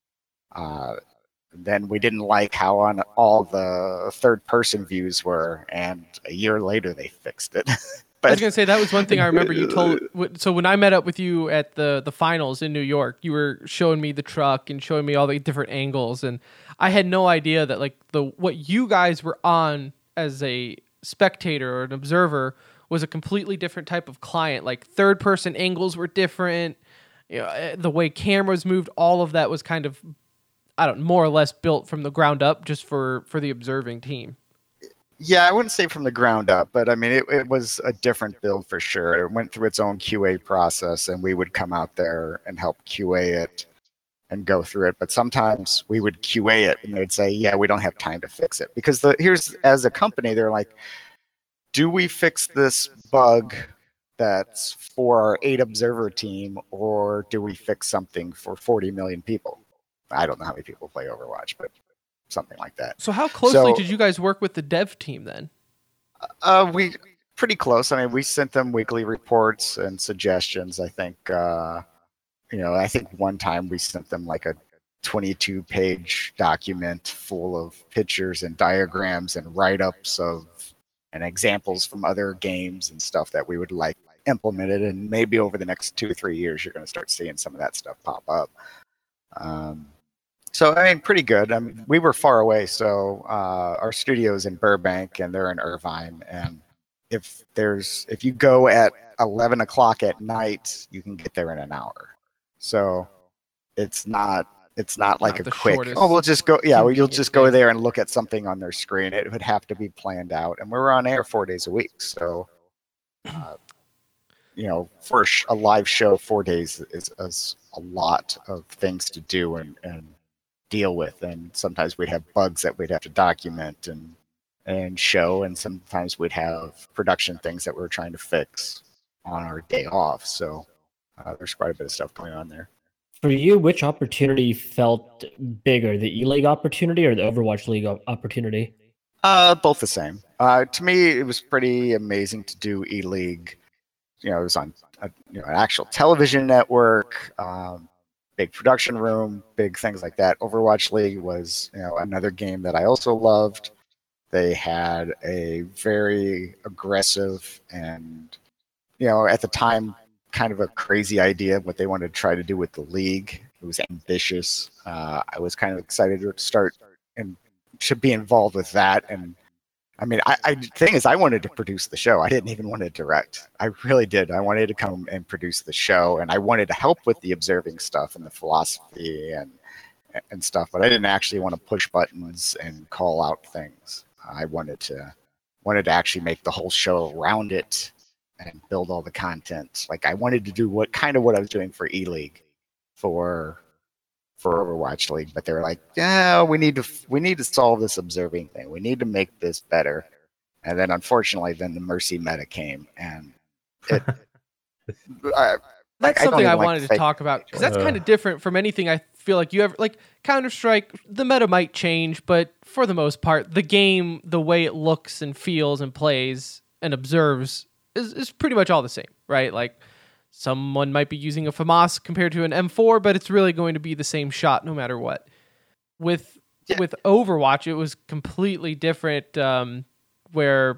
Uh, then we didn't like how on all the third person views were, and a year later they fixed it. I was But gonna say that was one thing I remember you told. wh- So when I met up with you at the the finals in New York, you were showing me the truck and showing me all the different angles, and I had no idea that like the what you guys were on as a spectator or an observer was a completely different type of client. Like third person angles were different. You know, eh, the way cameras moved, all of that was kind of I don't more or less built from the ground up just for for the observing team. yeah, I wouldn't say from the ground up, but I mean, it, it was a different build for sure. It went through its own Q A process, and we would come out there and help Q A it and go through it. But sometimes we would Q A it, and they'd say, "Yeah, we don't have time to fix it," because the here's as a company, they're like, "Do we fix this bug that's for our eight observer team, or do we fix something for forty million people?" I don't know how many people play Overwatch, but something like that. So how closely So- did you guys work with the dev team then? Uh, we pretty close. I mean, we sent them weekly reports and suggestions. I think, uh, you know, I think one time we sent them like a twenty-two page document full of pictures and diagrams and write-ups of and examples from other games and stuff that we would like implemented. And maybe over the next two or three years, you're going to start seeing some of that stuff pop up. Um, So I mean, pretty good. I mean, we were far away, so uh, our studio's in Burbank, and they're in Irvine. And if there's if you go at eleven o'clock at night, you can get there in an hour. So it's not it's not like Not a the quick. shortest Oh, we'll just go. Yeah, well, you'll convenient just go thing. there and look at something on their screen. It would have to be planned out, and we were on air four days a week. So, uh, you know, for a, sh- a live show, four days is, is a lot of things to do and and deal with, and sometimes we'd have bugs that we'd have to document and and show, and sometimes we'd have production things that we were trying to fix on our day off. So uh, there's quite a bit of stuff going on there. For you, which opportunity felt bigger, the E-League opportunity or the Overwatch League op- opportunity? Uh, both the same. Uh, to me, it was pretty amazing to do E-League. You know, it was on a, you know, an actual television network, um, big production room, big things like that. Overwatch League was, you know, another game that I also loved. They had a very aggressive and, you know, at the time, kind of a crazy idea of what they wanted to try to do with the league. It was ambitious. Uh, I was kind of excited to start and should be involved with that. And I mean, I, I the thing is, I wanted to produce the show. I didn't even want to direct. I really did. I wanted to come and produce the show, and I wanted to help with the observing stuff and the philosophy and and stuff. But I didn't actually want to push buttons and call out things. I wanted to wanted to actually make the whole show around it and build all the content. Like I wanted to do what kind of what I was doing for E-League for for Overwatch League, but they were like, yeah, we need to we need to solve this observing thing. We need to make this better. And then unfortunately, then the Mercy meta came, and it. I, That's I don't something I even like wanted to fake- talk about because that's Uh. kind of different from anything I feel like you ever like. Counter Strike, the meta might change, but for the most part, the game, the way it looks and feels and plays and observes is is pretty much all the same, right? Like. Someone might be using a FAMAS compared to an M four, but it's really going to be the same shot no matter what. With Yeah. with Overwatch, it was completely different. Um, where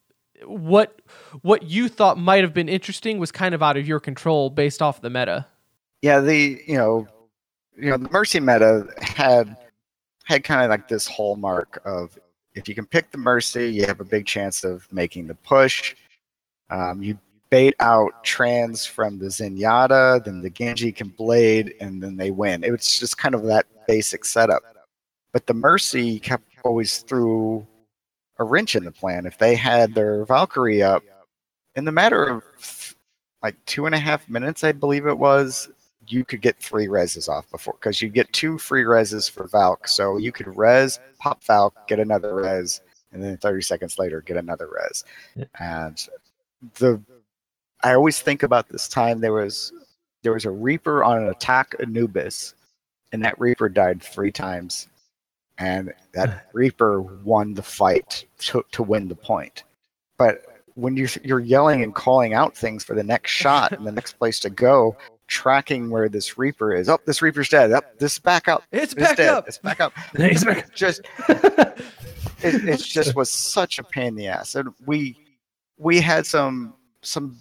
what what you thought might have been interesting was kind of out of your control based off the meta. Yeah, the you know, you know, the Mercy meta had had kind of like this hallmark of if you can pick the Mercy, you have a big chance of making the push. Um, you bait out trans from the Zenyatta, then the Genji can blade, and then they win. It was just kind of that basic setup. But the Mercy kept always threw a wrench in the plan. If they had their Valkyrie up, in the matter of like two and a half minutes, I believe it was, you could get three reses off before, because you get two free reses for Valk. So you could res, pop Valk, get another res, and then thirty seconds later get another res. And the I always think about this time there was there was a Reaper on an attack Anubis, and that Reaper died three times, and that Reaper won the fight to, to win the point. But when you're you're yelling and calling out things for the next shot and the next place to go, tracking where this Reaper is, oh, this Reaper's dead, up, oh, this is back up, It's it's back dead, up. it's back up. He's back. Just it, it just was such a pain in the ass, and we we had some some.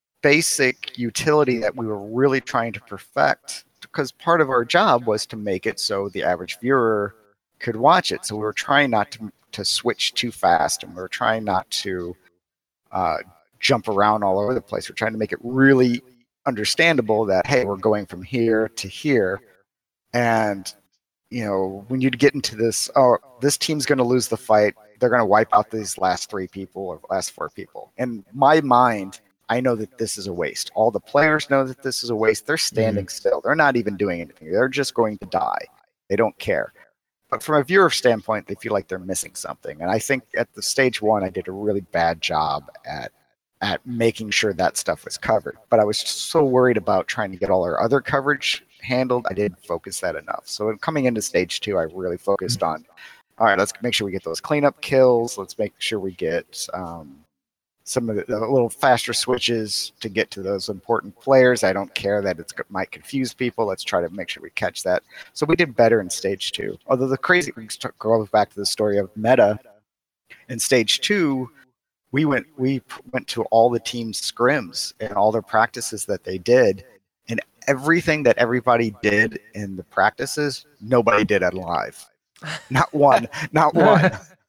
basic utility that we were really trying to perfect, because part of our job was to make it so the average viewer could watch it. So we were trying not to, to switch too fast, and we were trying not to uh, jump around all over the place. We're trying to make it really understandable that, hey, we're going from here to here. And, you know, when you get into this, oh, this team's going to lose the fight, they're going to wipe out these last three people or last four people. In my mind, I know that this is a waste. All the players know that this is a waste. They're standing mm-hmm. still. They're not even doing anything. They're just going to die. They don't care. But from a viewer standpoint, they feel like they're missing something. And I think at the stage one, I did a really bad job at at making sure that stuff was covered. But I was so worried about trying to get all our other coverage handled, I didn't focus that enough. So coming into stage two, I really focused on, all right, let's make sure we get those cleanup kills. Let's make sure we get um, some of the, the little faster switches to get to those important players. I don't care that it might confuse people. Let's try to make sure we catch that. So we did better in stage two. Although the crazy, we go back to the story of meta. In stage two, we went we went to all the team scrims and all their practices that they did, and everything that everybody did in the practices, nobody did it live. Not one. Not one.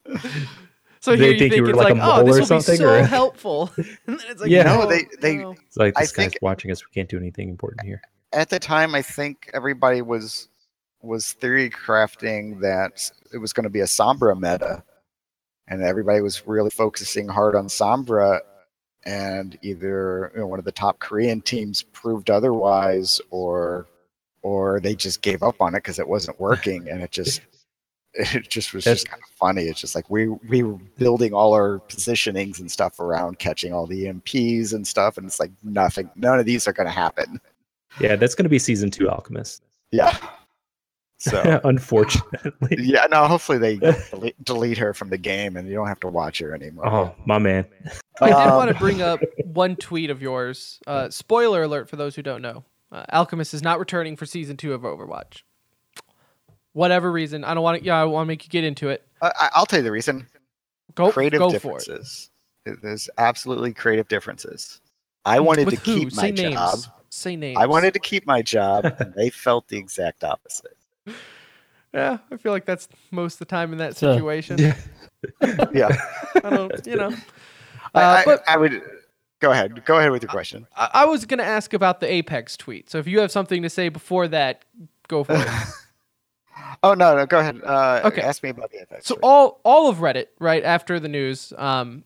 So They here you think think you were it's like like, a oh, mole this or will be something, so or- helpful. And then it's like, Yeah. No, no, they they no. It's like I this guy's think- watching us. We can't do anything important here. at the time, I think everybody was was theory crafting that it was going to be a Sombra meta, and everybody was really focusing hard on Sombra. And either, you know, one of the top Korean teams proved otherwise, or or they just gave up on it because it wasn't working, and it just it just was That's- just kind of funny. It's just like we we were building all our positionings and stuff around catching all the E M Ps and stuff, and it's like nothing. None of these are going to happen. Yeah, that's going to be season two Alchemist. Yeah. So Unfortunately. yeah, no. Hopefully they delete, delete her from the game, and you don't have to watch her anymore. Oh, my man. I did Um, want to bring up one tweet of yours. Uh, spoiler alert for those who don't know. Uh, Alchemist is not returning for season two of Overwatch. Whatever reason, I don't want to. Yeah, I want to make you get into it. I, I'll tell you the reason. Go creative go for it. differences. There's absolutely creative differences. I wanted With to who? keep Say my names. job. Say names. I wanted to keep my job, and they felt the exact opposite. Yeah, I feel like that's most of the time in that So- situation. Yeah. Yeah, I don't, you know. I, Uh, I, but I would go ahead. Go ahead with your question. I, I was going to ask about the Apex tweet. So if you have something to say before that, go for it. Oh no, no, go ahead. Uh, Okay. Ask me about the Apex. So tweet. all all of Reddit, right after the news, um,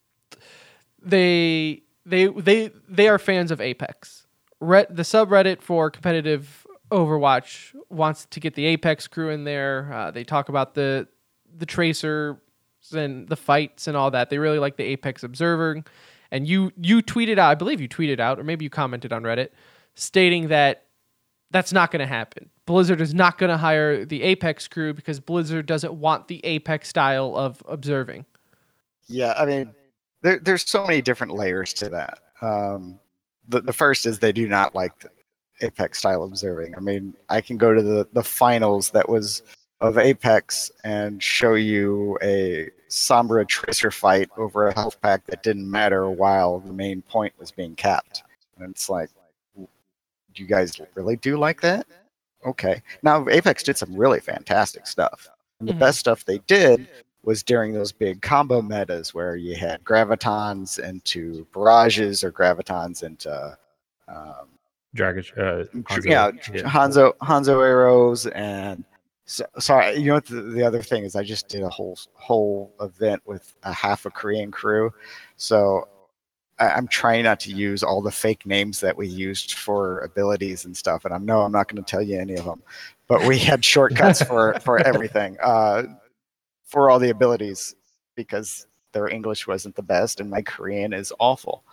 they they they they are fans of Apex. Re- the subreddit for competitive Overwatch wants to get the Apex crew in there. Uh, they talk about the the Tracer and the fights and all that. They really like the Apex Observer. And you you tweeted out, I believe you tweeted out, or maybe you commented on Reddit, stating that that's not going to happen. Blizzard is not going to hire the Apex crew because Blizzard doesn't want the Apex style of observing. Yeah, I mean, there, there's so many different layers to that. Um, the, the first is they do not like the Apex style observing. I mean, I can go to the, the finals that was of Apex and show you a Sombra Tracer fight over a health pack that didn't matter while the main point was being capped. And it's like, do you guys really do like that? Okay. Now, Apex did some really fantastic stuff. And the Mhm. best stuff they did was during those big combo metas where you had gravitons into barrages or gravitons into um, Dragon. Uh, Hanzo. yeah, Hanzo Hanzo arrows and so, sorry, you know what the, the other thing is? I just did a whole whole event with a half a Korean crew, so I, I'm trying not to use all the fake names that we used for abilities and stuff. And I know I'm not going to tell you any of them, but we had shortcuts for for everything, uh, for all the abilities because their English wasn't the best and my Korean is awful.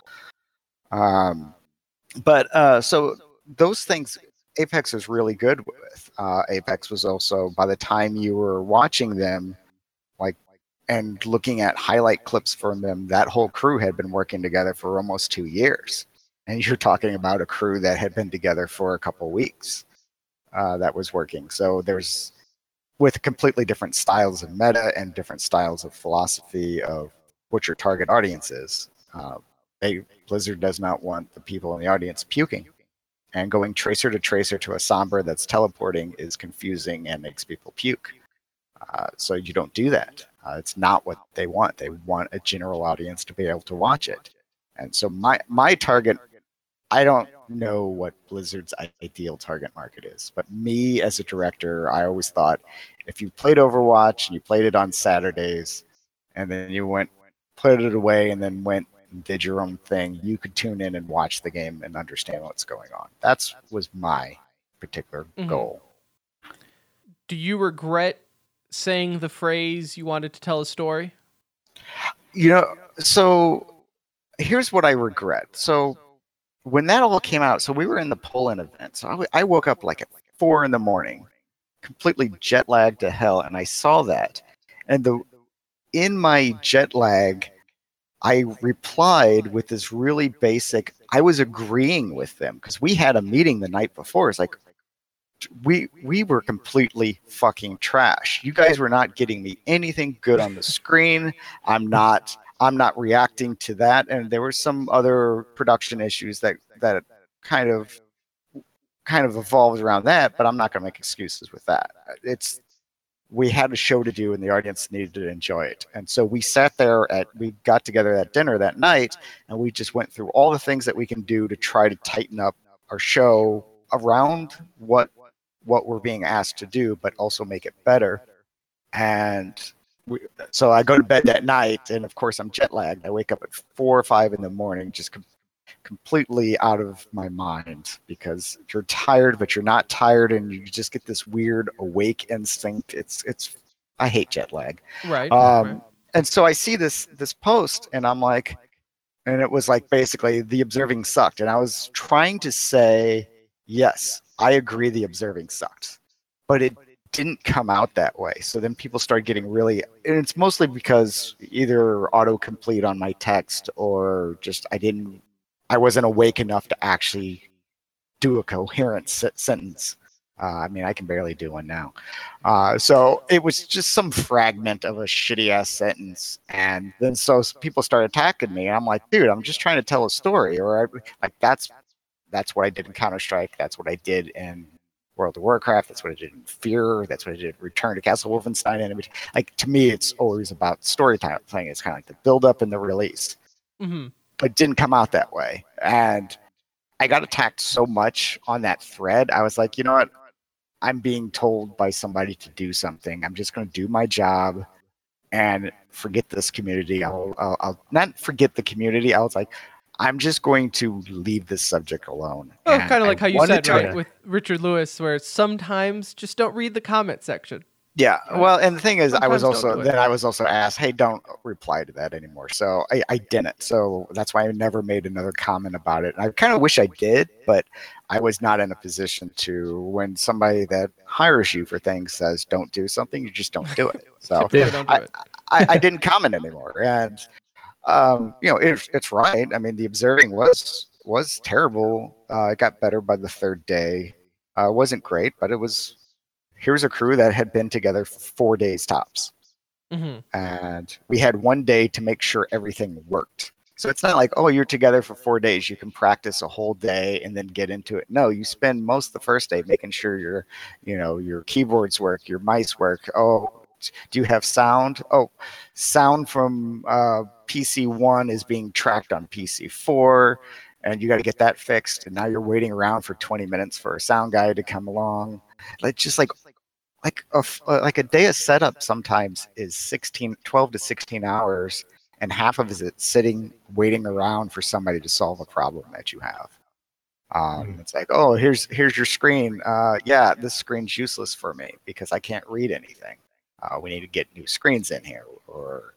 Um, but uh, so those things. Apex was really good with. Uh, Apex was also, by the time you were watching them, like, and looking at highlight clips from them, that whole crew had been working together for almost two years. And you're talking about a crew that had been together for a couple weeks uh, that was working. So there's, with completely different styles of meta and different styles of philosophy of what your target audience is. Uh, they, Blizzard does not want the people in the audience puking. And going tracer to tracer to a Sombra that's teleporting is confusing and makes people puke. Uh, so you don't do that. Uh, it's not what they want. They want a general audience to be able to watch it. And so my my target, I don't know what Blizzard's ideal target market is. But me as a director, I always thought if you played Overwatch and you played it on Saturdays, and then you went, put it away, and then went and did your own thing, you could tune in and watch the game and understand what's going on. That's was my particular Mhm. goal. Do you regret saying the phrase you wanted to tell a story? You know, so here's what I regret. So when that all came out, so we were in the Poland event. So I, w- I woke up like at four in the morning, completely jet lagged to hell, and I saw that. And the in my jet lag, I replied with this really basic, I was agreeing with them because we had a meeting the night before. It's like, we we were completely fucking trash. You guys were not getting me anything good on the screen. I'm not I'm not reacting to that. And there were some other production issues that that kind of kind of evolved around that, but I'm not gonna make excuses with that. It's we had a show to do and the audience needed to enjoy it. And so we sat there at, we got together at dinner that night and we just went through all the things that we can do to try to tighten up our show around what, what we're being asked to do, but also make it better. And we, so I go to bed that night and of course I'm jet lagged. I wake up at four or five in the morning, just com- completely out of my mind because you're tired, but you're not tired, and you just get this weird awake instinct. It's it's I hate jet lag. Right. Um, right. and so I see this this post, and I'm like, and it was like basically the observing sucked, and I was trying to say yes, I agree, the observing sucked, but it didn't come out that way. So then people started getting really, and it's mostly because either autocomplete on my text or just I didn't. I wasn't awake enough to actually do a coherent se- sentence. Uh, I mean, I can barely do one now. Uh, so it was just some fragment of a shitty ass sentence, and then so people started attacking me. And I'm like, dude, I'm just trying to tell a story, or I, like that's that's what I did in Counter Strike. That's what I did in World of Warcraft. That's what I did in Fear. That's what I did in Return to Castle Wolfenstein. And like to me, it's always about storytelling. It's kind of like the build up and the release, Mm-hmm. but it didn't come out that way. And I got attacked so much on that thread. I was like, you know what? I'm being told by somebody to do something. I'm just going to do my job and forget this community. I'll, I'll, I'll not forget the community. I was like, I'm just going to leave this subject alone. Oh, And kind of like I how you wanted said, to- right, with Richard Lewis, where sometimes just don't read the comment section. Yeah. Well, and the thing is, I was Sometimes don't also do it. then I was also asked, "Hey, don't reply to that anymore." So I, I didn't. So that's why I never made another comment about it. And I kind of wish I did, but I was not in a position to. When somebody that hires you for things says, "Don't do something," you just don't do it. So Typically don't do I, it. I, I didn't comment anymore. And um, you know, it, it's right. I mean, the observing was was terrible. Uh, it got better by the third day. Uh, it wasn't great, but it was. Here's a crew that had been together for four days tops. Mm-hmm. And we had one day to make sure everything worked. So it's not like, oh, you're together for four days. You can practice a whole day and then get into it. No, you spend most of the first day making sure your, you know, your keyboards work, your mice work. Oh, do you have sound? Oh, sound from uh, P C one is being tracked on P C four, and you got to get that fixed. And now you're waiting around for twenty minutes for a sound guy to come along. Like just like like a like a day of setup sometimes is sixteen, twelve to sixteen hours, and half of it sitting waiting around for somebody to solve a problem that you have. Um, Mhm. It's like, oh, here's here's your screen. Uh, yeah, this screen's useless for me because I can't read anything. Uh, we need to get new screens in here. Or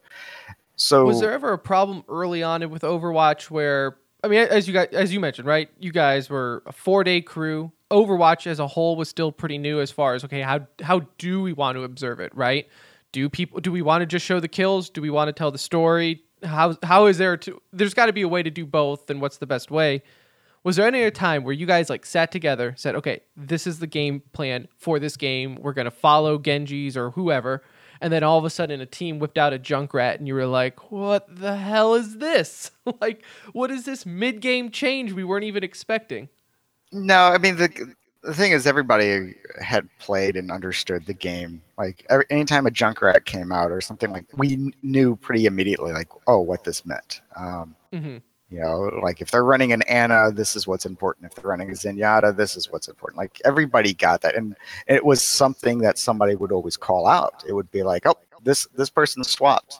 so Was there ever a problem early on with Overwatch where, I mean, as you guys, as you mentioned, right? You guys were a four-day crew. Overwatch as a whole was still pretty new as far as, okay, how how do we want to observe it, right? Do people do we want to just show the kills? Do we want to tell the story? How how is there to? There's got to be a way to do both, and what's the best way? Was there any other time where you guys like sat together, said, okay, this is the game plan for this game. We're gonna follow Genji's or whoever, and then all of a sudden a team whipped out a Junkrat, and you were like, what the hell is this? Like, what is this mid-game change we weren't even expecting? No, I mean the the thing is everybody had played and understood the game. Like every, anytime a Junkrat came out or something, like we kn- knew pretty immediately, like, oh, what this meant. Um, Mm-hmm. you know, like if they're running an Ana, this is what's important. If they're running a Zenyatta, this is what's important. Like everybody got that, and it was something that somebody would always call out. It would be like, oh, this this person swapped,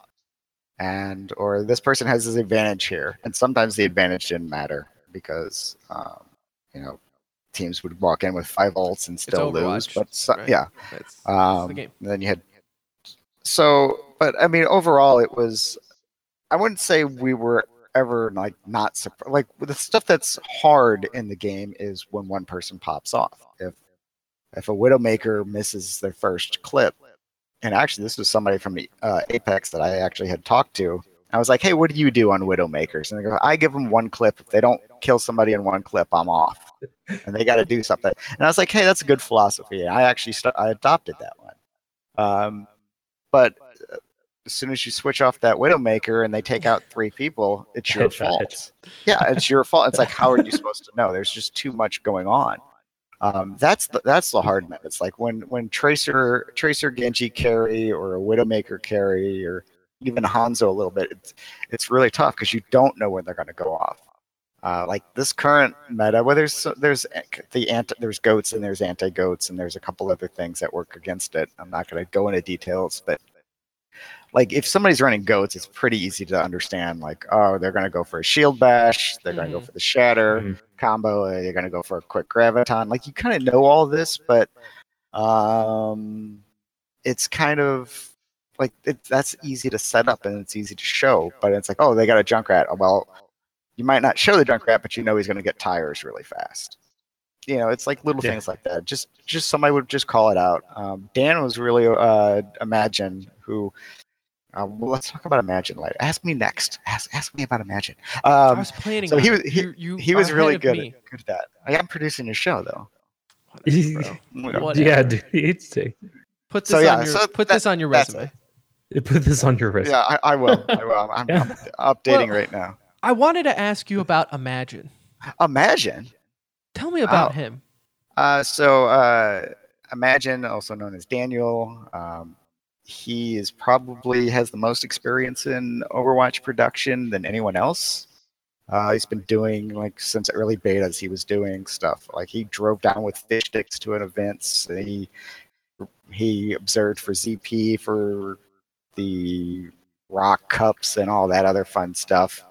and or this person has this advantage here, and sometimes the advantage didn't matter because. Um, You know, teams would walk in with five ults and still lose. Overwatch, But so, right? yeah, That's, that's um, the game. and then you had. So, but I mean, overall, it was. I wouldn't say we were ever like not surprised. Like the stuff that's hard in the game is when one person pops off. If if a Widowmaker misses their first clip, and actually this was somebody from uh, Apex that I actually had talked to. I was like, hey, what do you do on Widowmakers? And they go, I give them one clip. If they don't kill somebody in one clip, I'm off. And they got to do something. And I was like, hey, that's a good philosophy. And I actually st- I adopted that one. Um, but uh, as soon as you switch off that Widowmaker and they take out three people, it's your Headshot, fault. headshot. Yeah, it's your fault. It's like, how are you supposed to know? There's just too much going on. Um, that's the that's the hard bit. It's like when when Tracer Tracer Genji carry or a Widowmaker carry or even Hanzo a little bit, it's it's really tough because you don't know when they're going to go off. Uh, like this current meta, where there's there's the anti there's goats and there's anti goats and there's a couple other things that work against it. I'm not going to go into details, but like if somebody's running goats, it's pretty easy to understand. Like, oh, they're going to go for a shield bash, they're going to go Mhm. for the shatter Mhm. combo, they're going to go for a quick graviton. Like you kind of know all this, but um, it's kind of like it, that's easy to set up and it's easy to show. But it's like, oh, they got a Junkrat. Oh, well, you might not show the Junkrat, but you know he's going to get tires really fast. You know, it's like little Yeah. things like that. Just, just somebody would just call it out. Um, Dan was really uh, Imagine, who. Uh, well, let's talk about Imagine later. Ask me next. Ask, ask me about Imagine. I Um, was planning. so on he was it. he, You- you he are was really ahead of good me. at, good at that. I am producing your show though. bro. Whatever. Yeah, dude. It's Put this So, yeah, on your so put that- this on your that's resume. put this on your resume. Yeah, I, I will. I will. I'm, I'm updating Well- right now. I wanted to ask you about Imagine. Imagine. Tell me about Oh. him. Uh, so uh, Imagine, also known as Daniel, um, he is probably has the most experience in Overwatch production than anyone else. Uh, he's been doing like since early betas. He was doing stuff like he drove down with fish sticks to an events. He he observed for Z P for the Rock Cups and all that other fun stuff.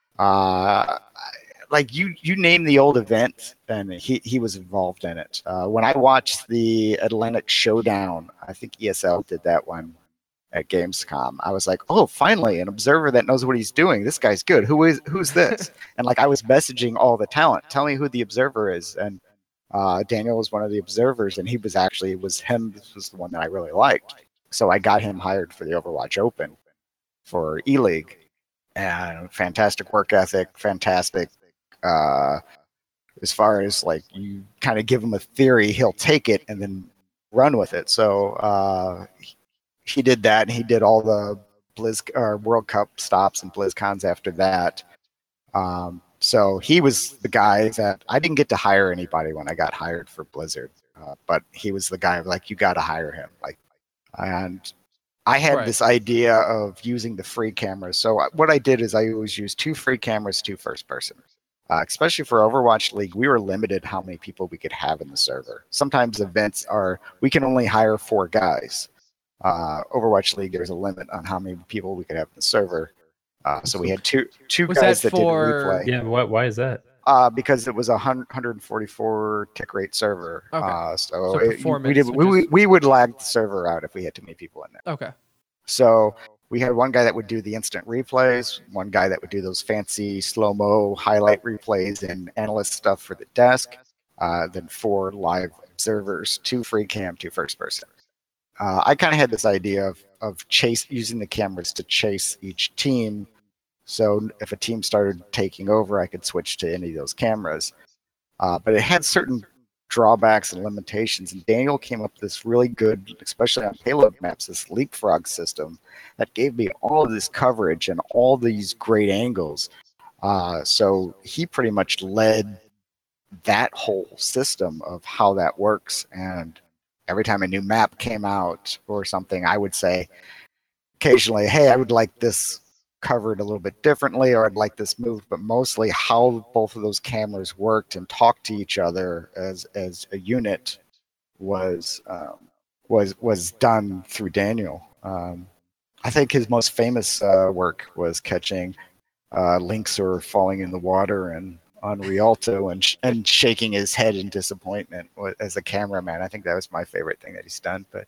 Uh, like you, you name the old event, and he, he was involved in it. Uh, when I watched the Atlantic Showdown, I think E S L did that one at Gamescom. I was like, oh, finally, an observer that knows what he's doing. This guy's good. Who is who's this? And like I was messaging all the talent, tell me who the observer is. And uh, Daniel was one of the observers, and he was actually it was him. This was the one that I really liked. So I got him hired for the Overwatch Open for E League, and fantastic work ethic, fantastic. Uh, as far as like you kind of give him a theory, he'll take it and then run with it. So uh, he did that, and he did all the Blizz or World Cup stops and BlizzCons after that. Um, so he was the guy that I didn't get to hire anybody when I got hired for Blizzard, uh, but he was the guy like you got to hire him. Like, and I had Right. this idea of using the free cameras. So what I did is I always used two free cameras, two first person. Uh, especially for Overwatch League, we were limited how many people we could have in the server. Sometimes events are we can only hire four guys. Uh, Overwatch League, there's a limit on how many people we could have in the server. Uh, so we had two two Was guys that that, for- did replay. Yeah, why, why is that? Uh, because it was a one hundred forty-four tick rate server. Okay. Uh, so So it- we performance did would we, we, just- we would lag the server out if we had too many people in there. Okay. So we had one guy that would do the instant replays, one guy that would do those fancy slow-mo highlight replays and analyst stuff for the desk, uh, then four live observers, two free cam, two first person. Uh, I kind of had this idea of, of chase using the cameras to chase each team. So if a team started taking over, I could switch to any of those cameras. Uh, but it had certain drawbacks and limitations. And Daniel came up with this really good, especially on payload maps, this leapfrog system that gave me all of this coverage and all these great angles. Uh, so he pretty much led that whole system of how that works. And every time a new map came out or something, I would say occasionally, hey, I would like this covered a little bit differently, or I'd like this moved, but mostly how both of those cameras worked and talked to each other as as a unit was um, was was done through Daniel. Um, I think his most famous uh, work was catching uh, Linkzr falling in the water and on Rialto and sh- and shaking his head in disappointment wa- as a cameraman. I think that was my favorite thing that he's done. But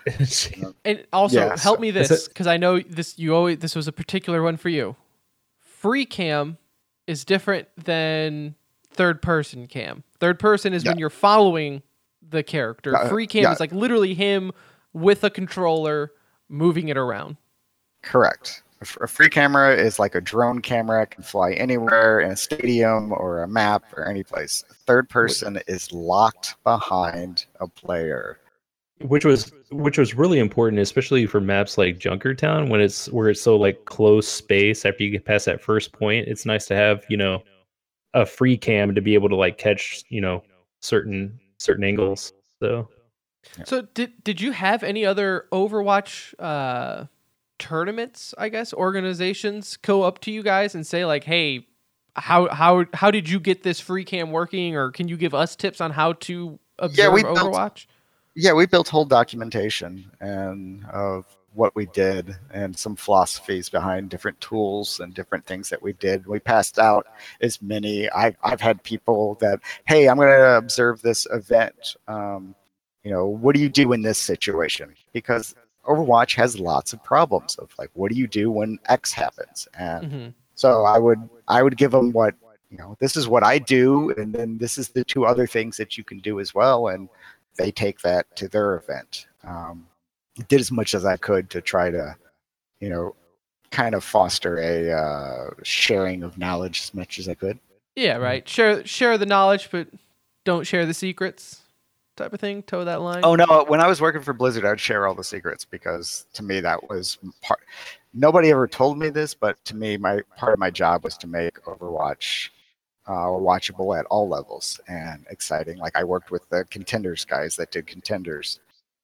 And also Yeah, help so- me Is this it- because I know this you always this was a particular one for you. Free cam is different than third person cam. Third person is when Yeah. you're following the character. Yeah, Free cam yeah. is like literally him with a controller moving it around. correct. A f- A free camera is like a drone camera. It can fly anywhere in a stadium or a map or any place. Third person is locked behind a player. which was which was really important, especially for maps like Junkertown, when it's where it's so like close space. After you get past that first point, it's nice to have, you know, a free cam to be able to like catch, you know, certain certain angles. So So did did you have any other Overwatch uh, tournaments? I guess organizations go up to you guys and say like, "Hey, how how how did you get this free cam working?" Or can you give us tips on how to observe we built- Overwatch? Yeah, we built whole documentation and of what we did and some philosophies behind different tools and different things that we did. We passed out as many. I've I've had people that, hey, I'm going to observe this event. Um, you know, what do you do in this situation? Because Overwatch has lots of problems of like, what do you do when X happens? And hmm so I would I would give them what, you know, this is what I do, and then this is the two other things that you can do as well, and they take that to their event. Um, did as much as I could to try to, you know, kind of foster a uh, sharing of knowledge as much as I could. Yeah, right. Share share the knowledge, but don't share the secrets. type of thing, toe that line? Oh no! When I was working for Blizzard, I'd share all the secrets because to me that was part. Nobody ever told me this, but to me, my part of my job was to make Overwatch uh, watchable at all levels and exciting. Like I worked with the Contenders guys that did Contenders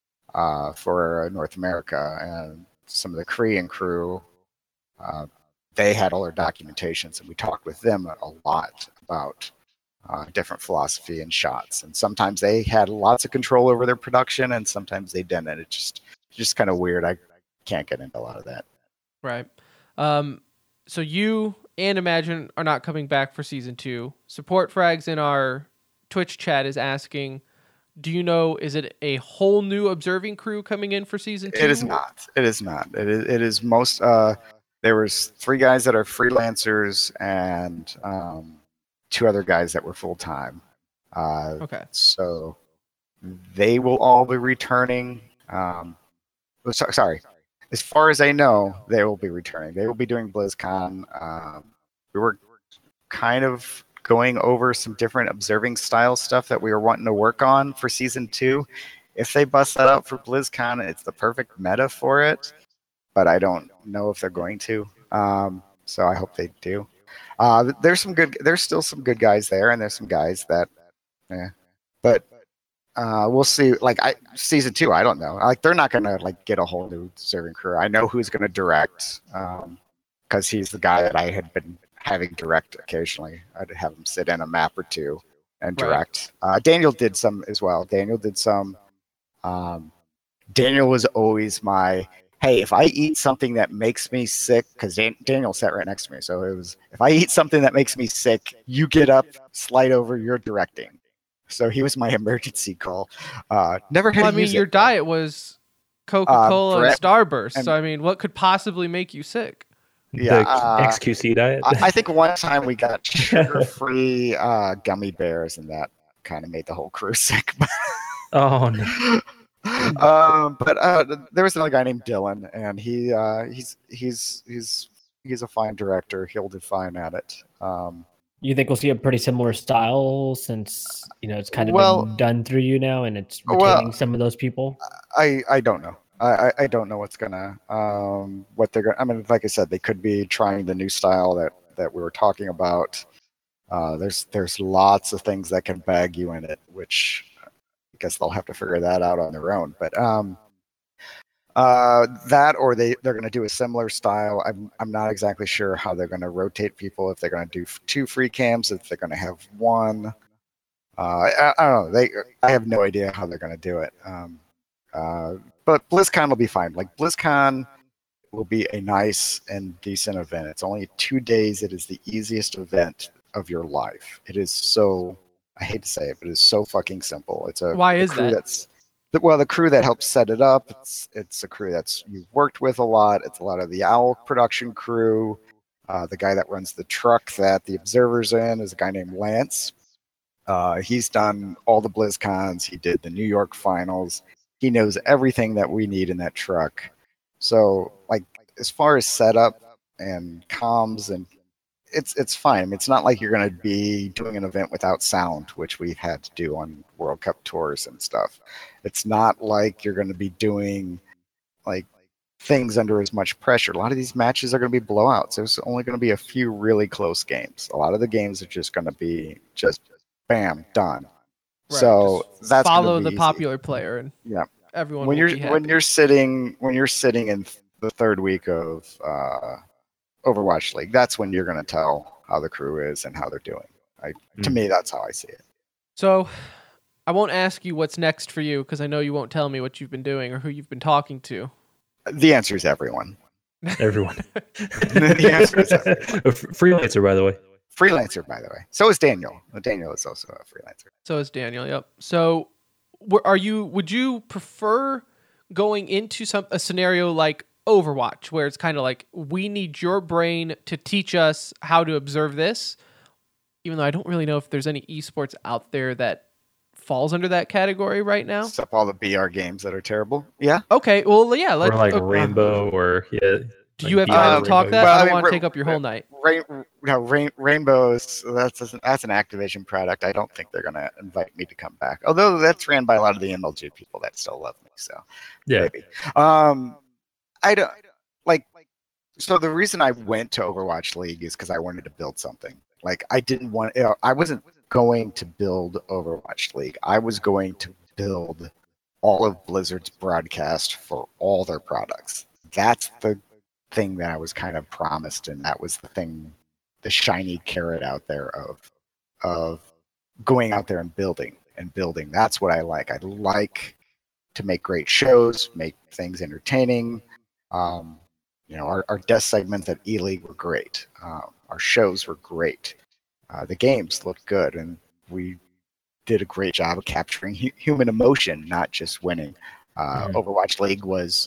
uh, for North America, and some of the Korean crew. Uh, they had all their documentations, and we talked with them a lot about uh, different philosophy and shots. And sometimes they had lots of control over their production, and sometimes they didn't. It's just just kind of weird. I can't get into a lot of that. Right. Um, so you and Imagine are not coming back for season two. Support Frags in our Twitch chat is asking, do you know, is it a whole new observing crew coming in for season two? It is not. It is not. It is, it is most... Uh, there was three guys that are freelancers and um, two other guys that were full-time. Uh, okay. So they will all be returning. Um, oh, so, sorry. As far as I know, they will be returning. They will be doing BlizzCon. Um, we were kind of going over some different observing style stuff that we were wanting to work on for season two. If they bust that out for BlizzCon, it's the perfect meta for it. But I don't know if they're going to. Um, so I hope they do. Uh, there's some good. There's still some good guys there, and there's some guys that, yeah. But uh, we'll see. Like I, season two, I don't know. Like they're not gonna like get a whole new serving crew. I know who's gonna direct, um, because he's the guy that I had been having direct occasionally. I'd have him sit in a map or two and direct. Right. Uh, Daniel did some as well. Daniel did some. Um, Daniel was always my. Hey, if I eat something that makes me sick, because Dan- Daniel sat right next to me, so it was, if I eat something that makes me sick, you get up, slide over, you're directing. So he was my emergency call. Uh, never had. Well, to I mean, use your it. diet was Coca-Cola uh, and Starburst. And, so I mean, what could possibly make you sick? Yeah, the uh, X Q C diet. I, I think one time we got sugar-free uh, gummy bears, and that kind of made the whole crew sick. Oh no. um, but uh, there was another guy named Dylan, and he uh, he's he's he's he's a fine director. He'll do fine at it. Um, you think we'll see a pretty similar style since you know it's kind of well, been done through you now, and it's retaining well, some of those people? I I don't know. I, I don't know what's gonna um, what they're gonna. I mean, like I said, they could be trying the new style that that we were talking about. Uh, there's there's lots of things that can bag you in it, which. Guess they'll have to figure that out on their own. But um, uh, that or they they're going to do a similar style. I'm I'm not exactly sure how they're going to rotate people. If they're going to do two free cams, if they're going to have one. Uh, I, I don't know. They I have no idea how they're going to do it. Um, uh, but BlizzCon will be fine. Like BlizzCon will be a nice and decent event. It's only two days. It is the easiest event of your life. It is so. I hate to say it, but it's so fucking simple. It's a why is crew that? That's well, the crew that helps set it up. It's it's a crew that's you've worked with a lot. It's a lot of the Owl production crew. Uh, the guy that runs the truck that the Observer's in is a guy named Lance. Uh, he's done all the BlizzCons. He did the New York finals. He knows everything that we need in that truck. So, like as far as setup and comms and It's it's fine. I mean, it's not like you're going to be doing an event without sound, which we've had to do on World Cup tours and stuff. It's not like you're going to be doing like things under as much pressure. A lot of these matches are going to be blowouts. There's only going to be a few really close games. A lot of the games are just going to be just bam done. Right, so that's follow the easy. popular player, and yeah, everyone. When will you're be happy. when you're sitting when you're sitting in the third week of. Uh, Overwatch League, that's when you're going to tell how the crew is and how they're doing. I, mm. To me, that's how I see it. So I won't ask you what's next for you because I know you won't tell me what you've been doing or who you've been talking to. The answer is everyone. Everyone. The answer is everyone. Freelancer, by the way. Freelancer, by the way. So is Daniel. Daniel is also a freelancer. So is Daniel, yep. So are you? Would you prefer going into some a scenario like Overwatch, where it's kind of like we need your brain to teach us how to observe this, even though I don't really know if there's any esports out there that falls under that category right now, except all the B R games that are terrible. Yeah. Okay. Well, yeah. Let's, or like okay. Rainbow, or yeah. Do Like, you have beyond time Um, to talk Rainbow. that? well, I I don't mean, want to Ra- take up your whole night. Rain, no, Rain, Rainbows. That's that's an Activision product. I don't think they're gonna invite me to come back. Although that's ran by a lot of the M L G people that still love me. So Yeah. maybe. Um, I don't like. So the reason I went to Overwatch League is because I wanted to build something. Like I didn't want. You know, I wasn't going to build Overwatch League. I was going to build all of Blizzard's broadcast for all their products. That's the thing that I was kind of promised, and that was the thing, the shiny carrot out there of of going out there and building and building. That's what I like. I like to make great shows, make things entertaining. Um, you know, our, our desk segments at E League were great. Um, our shows were great. Uh, the games looked good, and we did a great job of capturing hu- human emotion, not just winning. Uh, Mhm. Overwatch League was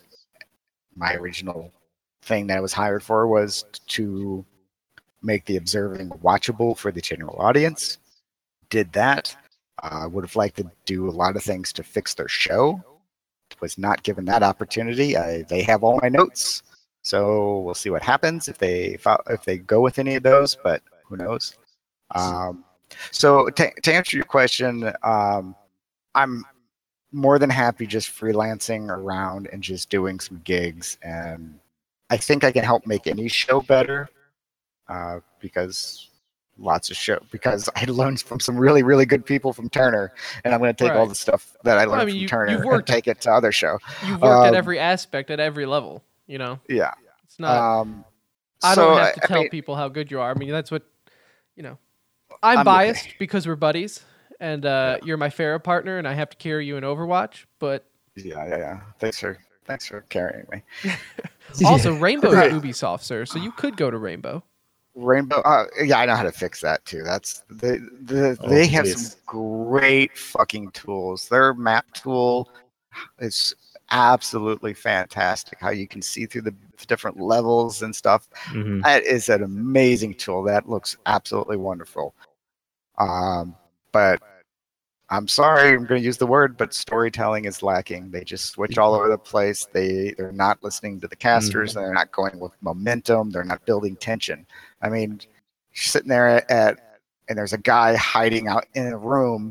my original thing that I was hired for, was to make the observing watchable for the general audience. Did that. I uh, would have liked to do a lot of things to fix their show. Was not given that opportunity. I, they have all my notes, so we'll see what happens if they if they go with any of those. But who knows? Um, so to, to answer your question, um, I'm more than happy just freelancing around and just doing some gigs, and I think I can help make any show better uh, because lots of show because I learned from some really really good people from Turner, and I'm going to take all Right. the stuff that I learned I mean, from you- Turner you've and worked- take it to other show. You've worked at Um, every aspect at every level. You know, Yeah. it's not. Um, I so, don't have to I- I tell mean, people how good you are. I mean, that's what you know. I'm, I'm- biased because we're buddies, and uh, you're my Farah partner, and I have to carry you in Overwatch. But Yeah, yeah, yeah. Thanks for thanks for carrying me. also, Rainbow is Ubisoft, sir, so you could go to Rainbow. Rainbow. Uh, yeah, I know how to fix that too. That's the the Oh, they have please. some great fucking tools. Their map tool is absolutely fantastic. How you can see through the different levels and stuff. Mhm. That is an amazing tool. That looks absolutely wonderful. Um, but I'm sorry, I'm going to use the word, but storytelling is lacking. They just switch all over the place. They they're not listening to the casters. They're not going with momentum. They're not building tension. I mean, you're sitting there at, at and there's a guy hiding out in a room.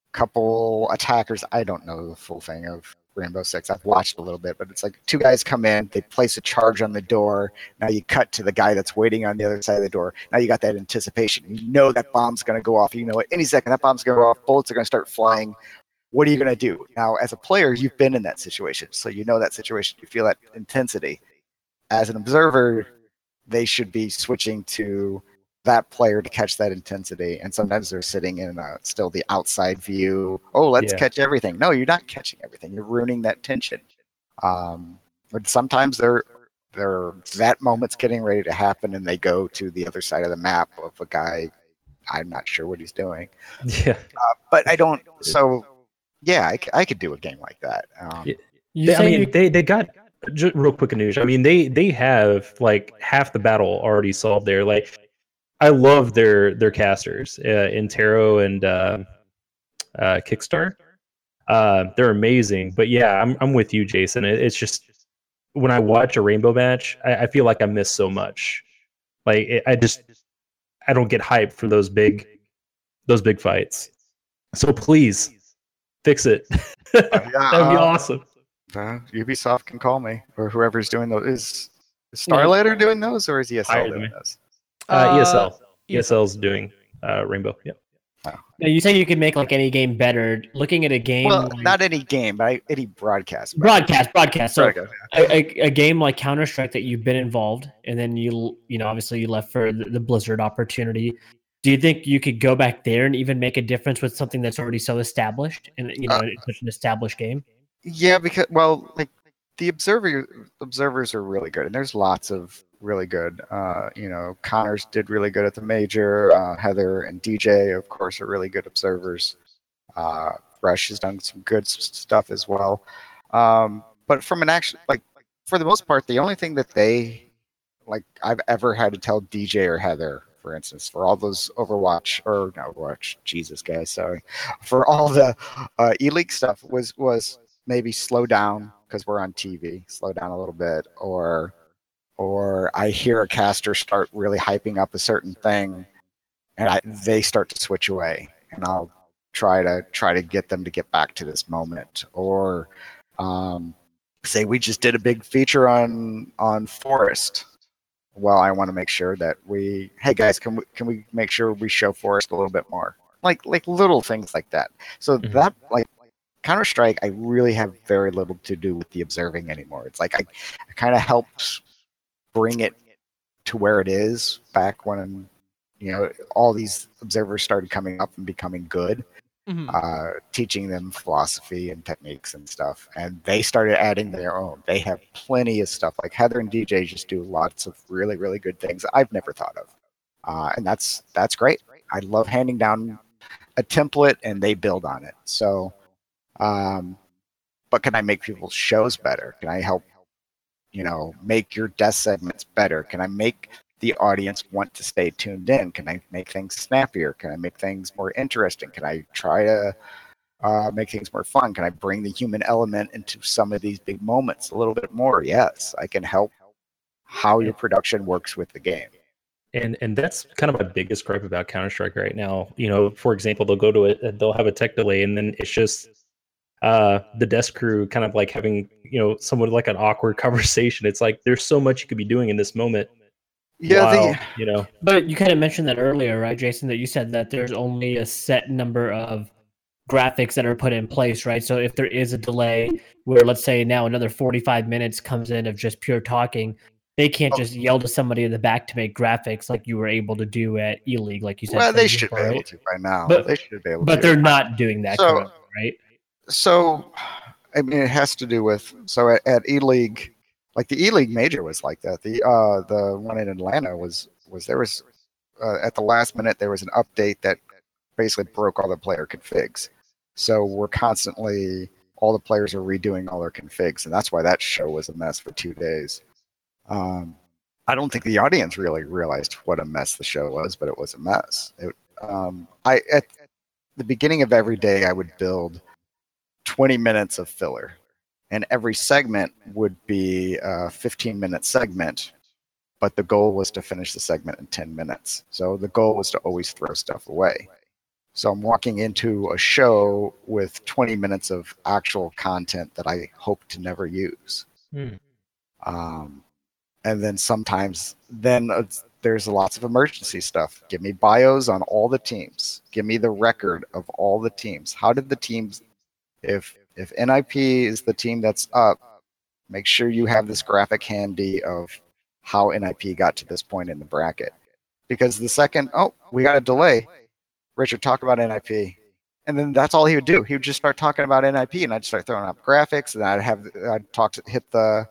Couple attackers. I don't know the full thing of Rainbow Six. I've watched a little bit, but it's like two guys come in, they place a charge on the door. Now you cut to the guy that's waiting on the other side of the door. Now you got that anticipation. You know that bomb's going to go off. You know at any second that bomb's going to go off. Bullets are going to start flying. What are you going to do? Now, as a player, you've been in that situation, so you know that situation. You feel that intensity. As an observer, they should be switching to that player to catch that intensity, and sometimes they're sitting in uh, still the outside view. Oh, let's Yeah. catch everything. No, you're not catching everything. You're ruining that tension. Um, but sometimes they're they're that moment's getting ready to happen, and they go to the other side of the map of a guy. I'm not sure what he's doing, Yeah. but I don't. So yeah, I, c- I could do a game like that. Um, Yeah. You They- I say mean, you- they they got just real quick, Anuj. I mean, they they have like half the battle already solved there. Like, I love their their casters, uh, Intero and uh, uh, Kickstar. Uh, they're amazing. But yeah, I'm I'm with you, Jason. It, it's just when I watch a Rainbow match, I, I feel like I miss so much. Like, it, I just I don't get hyped for those big those big fights. So please fix it. That'd be uh, awesome. Uh, Ubisoft can call me, or whoever's doing those. Is, is Starlighter doing those, or is E S L Hire doing them. those? Uh, E S L. E S E S L's doing uh, Rainbow. Yeah. Now, you say you could make like any game better. Looking at a game, Well, like- not any game, but I, any broadcast. broadcast, broadcast. So Broadcast. a, a, a game like Counter Strike that you've been involved, and then you you know obviously you left for the, the Blizzard opportunity. Do you think you could go back there and even make a difference with something that's already so established and you know Uh, it's such an established game? Yeah, because well, like the observer observers are really good, and there's lots of really good. Uh, you know, Connors did really good at the major. Uh, Heather and D J, of course, are really good observers. Uh, Rush has done some good s- stuff as well. Um, but from an action, like for the most part, the only thing that they like I've ever had to tell D J or Heather, for instance, for all those Overwatch or not Overwatch, Jesus guys, sorry, for all the uh, E-League stuff was was maybe slow down because we're on T V, slow down a little bit, or or I hear a caster start really hyping up a certain thing, and I, they start to switch away, and I'll try to try to get them to get back to this moment. Or um, say we just did a big feature on on Forest. Well, I want to make sure that we, hey guys, can we can we make sure we show Forest a little bit more, like like little things like that. So Mhm. that like Counter-Strike, I really have very little to do with the observing anymore. It's like I, I kind of helped bring it to where it is back when, you know, all these observers started coming up and becoming good, Mhm. uh, teaching them philosophy and techniques and stuff. And they started adding their own. They have plenty of stuff. Like Heather and D J just do lots of really, really good things I've never thought of. Uh, and that's that's great. I love handing down a template and they build on it. So, um, but can I make people's shows better? Can I help, you know, make your desk segments better? Can I make the audience want to stay tuned in? Can I make things snappier? Can I make things more interesting? Can I try to uh, make things more fun? Can I bring the human element into some of these big moments a little bit more? Yes, I can help how your production works with the game. And and that's kind of my biggest gripe about Counter-Strike right now. You know, for example, they'll go to it, they'll have a tech delay, and then it's just uh the desk crew kind of like having, you know, somewhat like an awkward conversation. It's like there's so much you could be doing in this moment. Yeah, while, the, you know, But you kind of mentioned that earlier, right, Jason? That you said that there's only a set number of graphics that are put in place, right? So if there is a delay where, let's say, now another forty-five minutes comes in of just pure talking, they can't Oh. just yell to somebody in the back to make graphics like you were able to do at E-League, like you said. well, for they should example, be able right? to by now. But- they should be able But to. they're not doing that So- currently, right? So, I mean, it has to do with so at, at E League, like the E League Major was like that. The uh the one in Atlanta was was there was uh, at the last minute there was an update that basically broke all the player configs. So we're constantly all the players are redoing all their configs, and that's why that show was a mess for two days. Um, I don't think the audience really realized what a mess the show was, but it was a mess. It, um, I at the beginning of every day I would build twenty minutes of filler, and every segment would be a fifteen minute segment, but the goal was to finish the segment in ten minutes. So the goal was to always throw stuff away. So I'm walking into a show with twenty minutes of actual content that I hope to never use. Hmm. Um, and then sometimes then uh, there's lots of emergency stuff. Give me bios on all the teams. Give me the record of all the teams. How did the teams, if if N I P is the team that's up, make sure you have this graphic handy of how N I P got to this point in the bracket. Because the second, oh, we got a delay, Richard, talk about N I P. And then that's all he would do. He would just start talking about N I P, and I'd start throwing up graphics, and I'd have I'd talk to hit the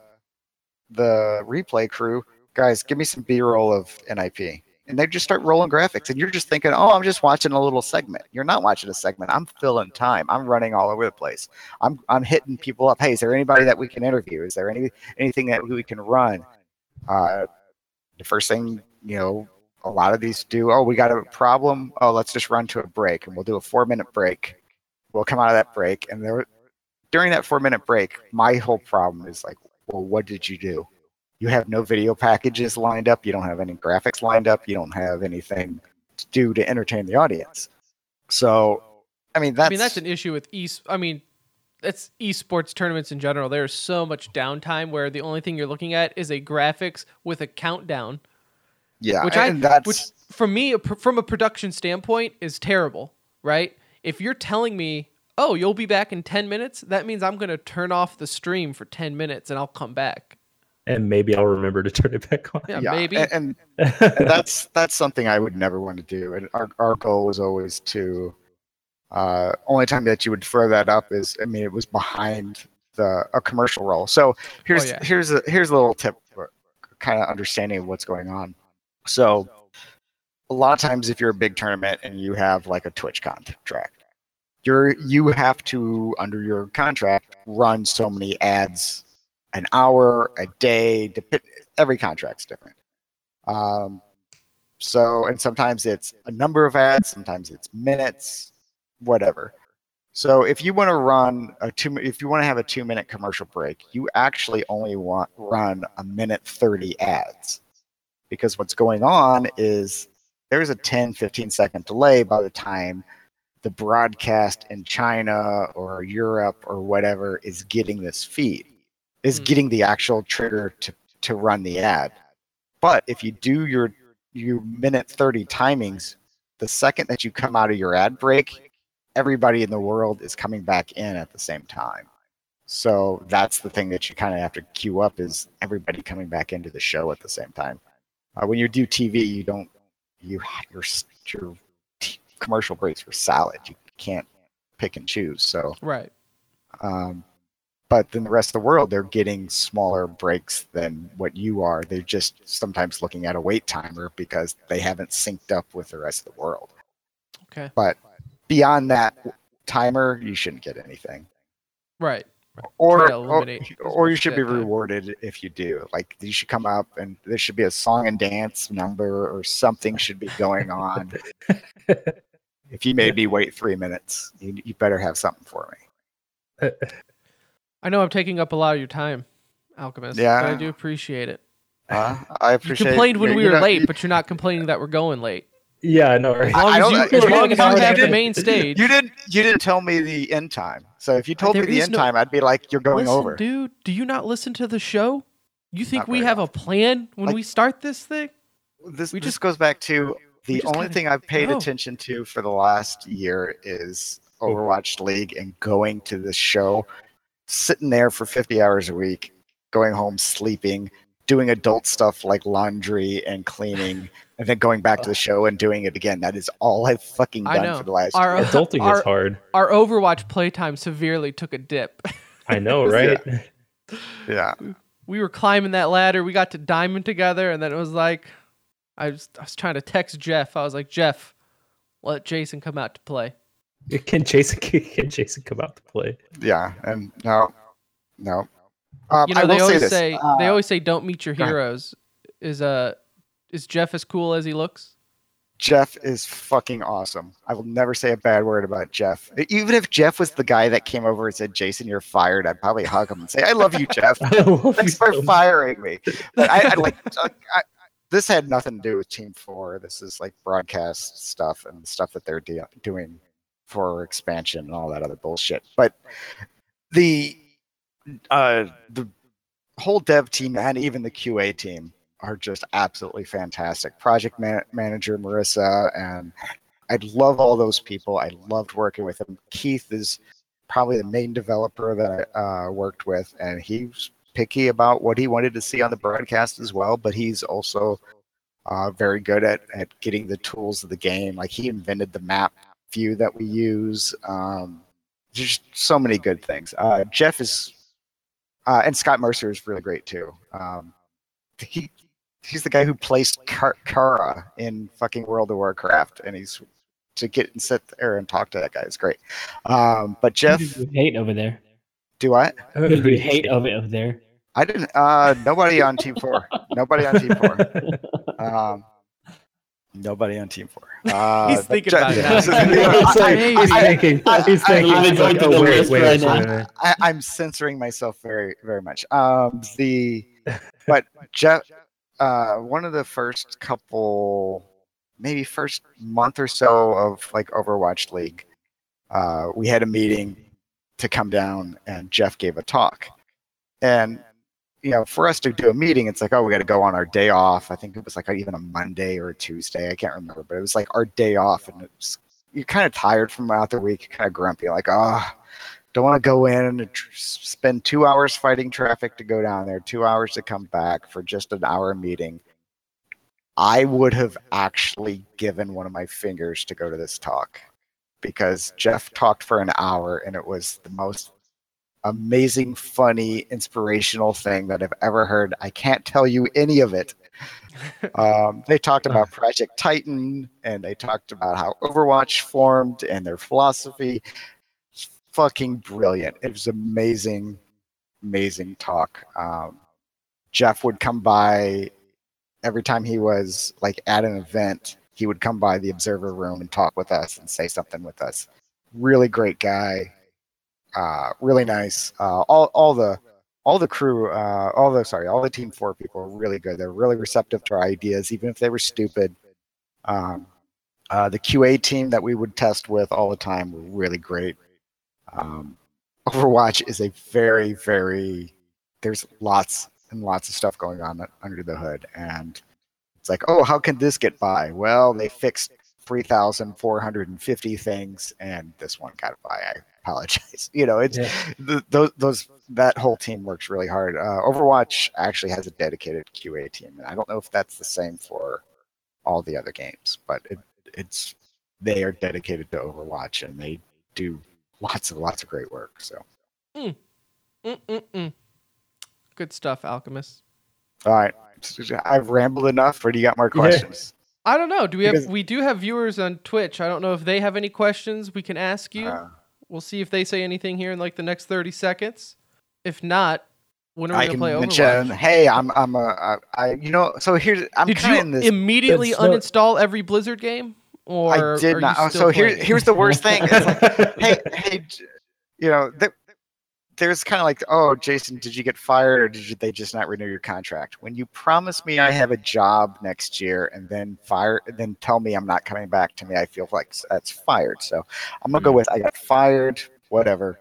the replay crew, guys, give me some B-roll of N I P. And they just start rolling graphics, and you're just thinking, oh, I'm just watching a little segment. You're not watching a segment. I'm filling time. I'm running all over the place. I'm I'm hitting people up. Hey, is there anybody that we can interview? Is there any anything that we can run? Uh, the first thing, you know, a lot of these do, oh, we got a problem. Oh, let's just run to a break, and we'll do a four-minute break. We'll come out of that break, and there, during that four-minute break, my whole problem is like, well, what did you do? You have no video packages lined up. You don't have any graphics lined up. You don't have anything to do to entertain the audience. So, I mean, that's I mean, that's an issue with e. I mean, that's esports tournaments in general. There's so much downtime where the only thing you're looking at is a graphics with a countdown. yeah, Which I, and that's which from me, a pr- from a production standpoint, is terrible. Right? If you're telling me, oh, you'll be back in ten minutes, that means I'm going to turn off the stream for ten minutes and I'll come back. And maybe I'll remember to turn it back on. Yeah, yeah, maybe. and, and, and that's that's something I would never want to do. And our our goal was always to. Uh, only time that you would throw that up is, I mean, it was behind the a commercial roll. So here's Oh, yeah. here's a here's a little tip for kind of understanding of what's going on. So a lot of times, if you're a big tournament and you have like a Twitch contract, you're you have to, under your contract, run so many ads an hour, a day. Dep- every contract's different. Um, so and sometimes it's a number of ads, sometimes it's minutes, whatever. So if you want to run a two, if you want to have a two-minute commercial break, you actually only want run a minute thirty ads, because what's going on is there's a ten, fifteen second delay by the time the broadcast in China or Europe or whatever is getting this feed, is Mm. getting the actual trigger to, to run the ad. But if you do your your minute thirty timings, the second that you come out of your ad break, everybody in the world is coming back in at the same time. So that's the thing that you kind of have to queue up, is everybody coming back into the show at the same time. Uh, when you do T V, you don't you your your t- commercial breaks are solid. You can't pick and choose. So, Right. um, but then the rest of the world, they're getting smaller breaks than what you are. They're just sometimes looking at a wait timer because they haven't synced up with the rest of the world. Okay. But beyond that timer, you shouldn't get anything. Right. Or, Try to or, eliminate as or you much should be dead time. rewarded if you do. Like, you should come up and there should be a song and dance number or something should be going on. If you made me wait three minutes, you, you better have something for me. I know I'm taking up a lot of your time, Alchemist. Yeah. But I do appreciate it. Uh, I You appreciate. complained when you we were know, late, you- but you're not complaining that we're going late. Yeah, I know, right? As long I as don't- you, I- as long you as know, you you have the didn't- main stage. You didn't. You didn't tell me the end time. So if you told There me the is end no- time, I'd be like, "You're going Listen, over." dude, do you not listen to the show? You think Not we very have a often. plan when Like- we start this thing? This we this just- goes back to we the just only gotta thing I've paid go. attention to for the last year is Overwatch League and going to the show, sitting there for fifty hours a week, going home, sleeping, doing adult stuff like laundry and cleaning, and then going back to the show and doing it again. That is all I've fucking I done know. for the last Our, year. Adulting our, is hard. our Overwatch playtime severely took a dip. I know, right? Yeah. We were climbing that ladder. We got to diamond together, and then it was like, I was, I was trying to text Jeff. I was like, Jeff, let Jason come out to play. Can Jason can Jason come out to play? Yeah. And no, no. Um, You know, I will they always say, this. say Uh, they always say don't meet your go ahead. heroes. Is uh, is Jeff as cool as he looks? Jeff is fucking awesome. I will never say a bad word about Jeff. Even if Jeff was the guy that came over and said, "Jason, you're fired," I'd probably hug him and say, "I love you, Jeff. I love you Thanks for so much. firing me." But I, I like. I, I, this had nothing to do with Team Four. This is like broadcast stuff and the stuff that they're de- doing for expansion and all that other bullshit. But the uh, the whole dev team and even the Q A team are just absolutely fantastic. Project man- manager Marissa, and I love all those people. I loved working with them. Keith is probably the main developer that I uh, worked with, and he's picky about what he wanted to see on the broadcast as well, but he's also uh, very good at, at getting the tools of the game. Like, he invented the map view that we use. Um, there's so many good things. Uh, Jeff is, uh, and Scott Mercer is really great too. Um, he he's the guy who placed Kar- Kara in fucking World of Warcraft, and he's to get and sit there and talk to that guy is great. Um, but Jeff, Who do you hate over there? do I? Who do you hate of it over there? I didn't. Uh, nobody on Team Four. Nobody on Team Four. Um, nobody on Team Four. Uh, He's but thinking Je- about it now. It's like, I- he's I- thinking. He's I- thinking. I- He's like, I- oh, wait, list wait, right wait, now. wait, wait. I, I'm censoring myself very, very much. Um, the but Jeff, uh, one of the first couple, maybe first month or so of like Overwatch League, uh, we had a meeting to come down, and Jeff gave a talk, and you know, for us to do a meeting, it's like, oh, we got to go on our day off. I think it was like even a Monday or a Tuesday. I can't remember, but it was like our day off, and it's you're kind of tired from out the week, kind of grumpy, like, oh, don't want to go in and tr- spend two hours fighting traffic to go down there, two hours to come back for just an hour meeting. I would have actually given one of my fingers to go to this talk, because Jeff talked for an hour, and it was the most amazing, funny, inspirational thing that I've ever heard. I can't tell you any of it. Um, they talked about Project Titan, and they talked about how Overwatch formed and their philosophy. It's fucking brilliant. It was amazing, amazing talk. Um, Jeff would come by every time he was like at an event. He would come by the observer room and talk with us and say something with us. really great guy, uh, really nice. Uh, all all the all the crew, uh, all the sorry, all the Team Four people are really good. They're really receptive to our ideas, even if they were stupid. Um, uh, the Q A team that we would test with all the time were really great. Um, Overwatch is a very, very there's lots and lots of stuff going on under the hood, and it's like, oh, how can this get by? Well, they fixed three thousand four hundred fifty things, and this one got by. I apologize. You know, it's Yeah. the, those those that whole team works really hard. Uh, Overwatch actually has a dedicated Q A team, and I don't know if that's the same for all the other games, but it, it's they are dedicated to Overwatch, and they do lots and lots of great work. So, Mm. Mm-mm-mm. Good stuff, Alchemist. all right, I've rambled enough, or do you got more questions? I don't know. Do we have? Because- We do have viewers on Twitch. I don't know if they have any questions we can ask you. Uh, We'll see if they say anything here in like the next thirty seconds. If not, when are we I gonna can play mention, Overwatch? hey, I'm I'm a I, I you know so here's I'm Did kind you of in this. immediately It's not- uninstall every Blizzard game, or I did are not. You Oh, still so here playing it? here's the worst thing. It's like, hey hey, j- you know, there, there's kind of like, oh, Jason, did you get fired, or did you, they just not renew your contract? When you promise me I have a job next year and then fire, then tell me I'm not coming back to me, I feel like that's fired. So I'm gonna go with I got fired. Whatever.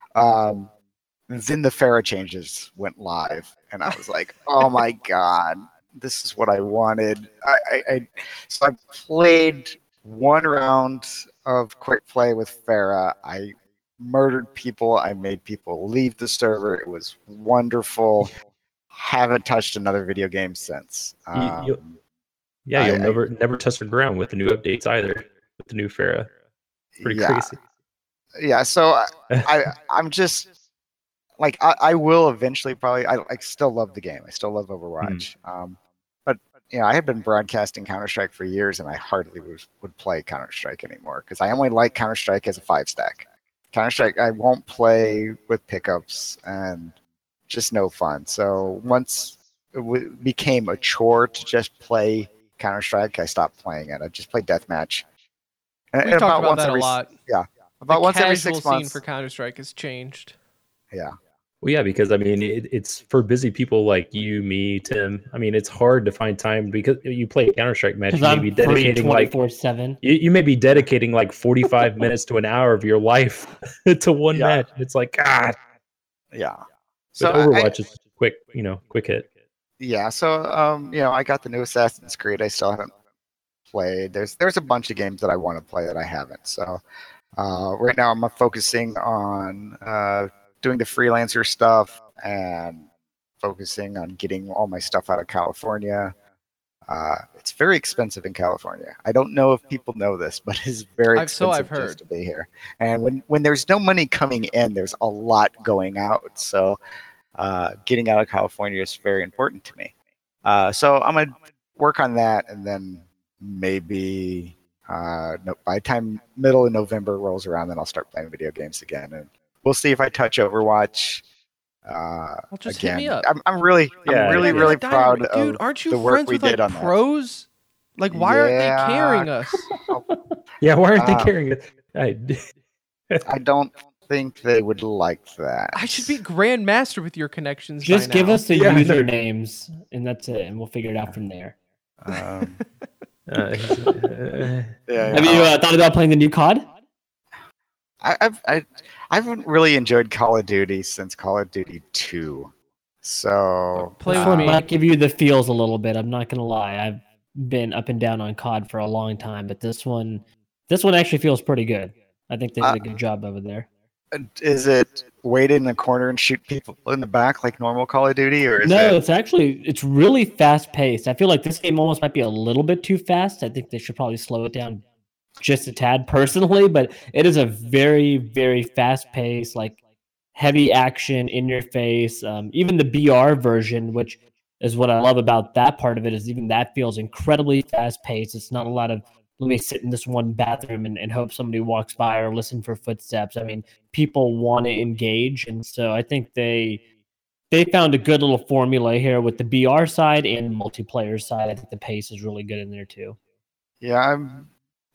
Um, then the Pharah changes went live, and I was like, "Oh my god, this is what I wanted." I, I, I so I played one round of quick play with Pharah. I murdered people. I made people leave the server. It was wonderful. Haven't touched another video game since. You- Um, you- Yeah, I- you'll I- never never touch the ground with the new updates either. With the new Pharah, pretty yeah, crazy. yeah. So I, I I'm just like I, I will eventually probably I, I still love the game. I still love Overwatch. Um, but you know, I have been broadcasting Counter Strike for years, and I hardly would, would play Counter Strike anymore because I only like Counter Strike as a five stack. Counter Strike I won't play with pickups and just no fun. So once it w- became a chore to just play Counter Strike, I stopped playing it. I just play deathmatch. And, We've and talked about once that every a s- lot. About the once every casual six scene months. for Counter Strike has changed. Yeah. Well, yeah, because I mean, it, it's for busy people like you, me, Tim. I mean, it's hard to find time because you play a Counter Strike match. Because You may I'm be free dedicating like twenty-four seven. you, you may be dedicating like forty-five minutes to an hour of your life to one Yeah. match. It's like God. Yeah. So So I- Overwatch is quick, you know, quick hit. Yeah, so um, you know, I got the new Assassin's Creed. I still haven't played. There's there's a bunch of games that I want to play that I haven't. So uh, right now I'm focusing on uh, doing the freelancer stuff and focusing on getting all my stuff out of California. Uh, it's very expensive in California. I don't know if people know this, but it's very I've- so expensive I've just heard. to be here. And when when there's no money coming in, there's a lot going out. So uh, getting out of California is very important to me. Uh, so I'm gonna work on that, and then maybe uh, no, by the time middle of November rolls around, then I'll start playing video games again, and we'll see if I touch Overwatch. Uh, Well, just again. hit me up. I'm, I'm really, Yeah, I'm really, yeah. really Dynamite- proud dude, of aren't you the work friends we with did like on that. pros? Like, why aren't they Yeah. carrying us? Yeah, why aren't they Uh, carrying it? I, I don't think they would like that. I should be grandmaster with your connections. by Just give now. us the Yeah, I know. usernames, and that's it, and we'll figure it out from there. Um, uh, uh, yeah, Have you yeah. uh, thought about playing the new C O D? I, I've I, I haven't really enjoyed Call of Duty since Call of Duty two. So Play This with one me. might give you the feels a little bit. I'm not gonna lie. I've been up and down on C O D for a long time, but this one, this one actually feels pretty good. I think they did Uh, a good job over there. is it wait in the corner and shoot people in the back like normal Call of Duty, or is No, it? it's actually it's really fast paced. I feel like this game almost might be a little bit too fast. I think they should probably slow it down just a tad personally, but it is a very, very fast paced, like heavy action in your face. Um, even the B R version, which is what I love about that part of it, is even that feels incredibly fast paced. It's not a lot of let me sit in this one bathroom and, and hope somebody walks by or listen for footsteps. I mean, people want to engage, and so I think they they found a good little formula here with the B R side and multiplayer side. I think the pace is really good in there too. Yeah, I'm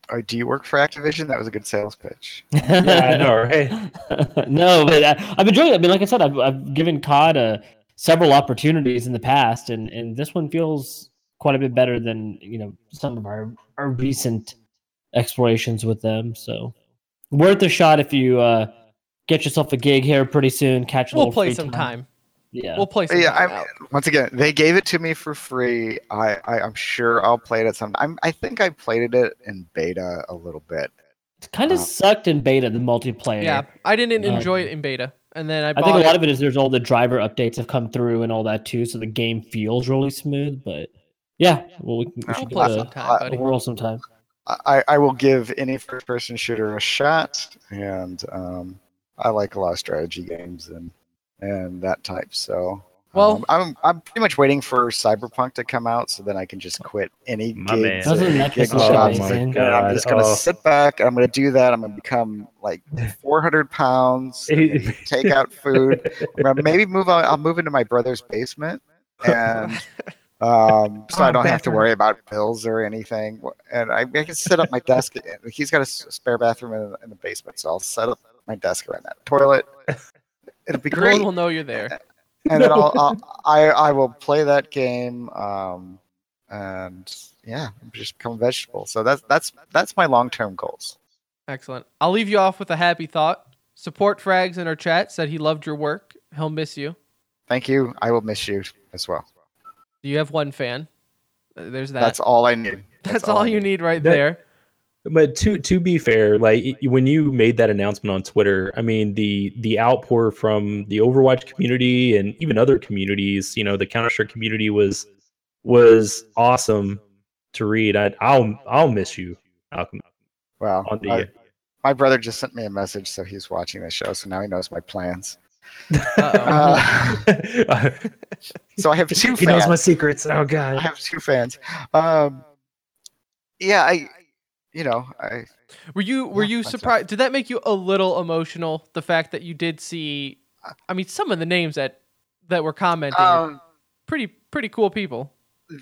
Uh, do you work for Activision? That was a good sales pitch. Yeah, I know, right? No, but I, I've enjoyed it. I mean, like I said, I've, I've given C O D uh, several opportunities in the past, and, and this one feels quite a bit better than, you know, some of our, our recent explorations with them. So worth a shot if you uh, get yourself a gig here pretty soon. Catch a We'll little play free some time. Yeah, We'll play some Yeah, time I out. once again, they gave it to me for free. I, I I'm sure I'll play it at some. I'm, I think I played it in beta a little bit. it kind of Uh, sucked in beta, the multiplayer. Yeah, I didn't Um, enjoy it in beta, and then I I bought think a lot it. of it is there's all the driver updates have come through and all that too, so the game feels really smooth. But yeah, well, we, can- we We'll should play get a, sometime, uh, buddy. a roll sometime. I, I will give any first-person shooter a shot, and um, I like a lot of strategy games and and that type. So, Well- um, I'm I'm pretty much waiting for Cyberpunk to come out, so then I can just quit any My gigs. man. and Doesn't that gig just look shots. amazing? And I'm just gonna Oh. sit back. I'm gonna do that. I'm gonna become like four hundred pounds. I'm gonna eat takeout food. I'm gonna maybe move on. I'll move into my brother's basement, and um, so I don't have to worry about bills or anything. And I, I can set up my desk. He's got a s- spare bathroom in, in the basement, so I'll set up my desk around that toilet. It'll be No great. one will know you're there. And then I'll, I'll I I will play that game. Um, and yeah, just become a vegetable. So that's that's that's my long term goals. Excellent. I'll leave you off with a happy thought. Support Frags in our chat said he loved your work. He'll miss you. Thank you. I will miss you as well. You have one fan. Uh, There's that. That's all I need. That's all I you need right That- there. But to to be fair, like y- when you made that announcement on Twitter, I mean the the outpour from the Overwatch community and even other communities, you know, the Counter Strike community was was awesome to read. I, I'll I'll miss you, Malcolm. Well, On the I- my brother just sent me a message, so he's watching the show, so now he knows my plans. Uh-oh. Uh, so I have two he fans. knows my secrets. Oh I god. have two fans. Um, yeah, I, you know, I. Were you were Yeah, you that's surprised? Did that make you a little emotional? The fact that you did see, I mean, some of the names that that were commenting, are Um, pretty pretty cool people.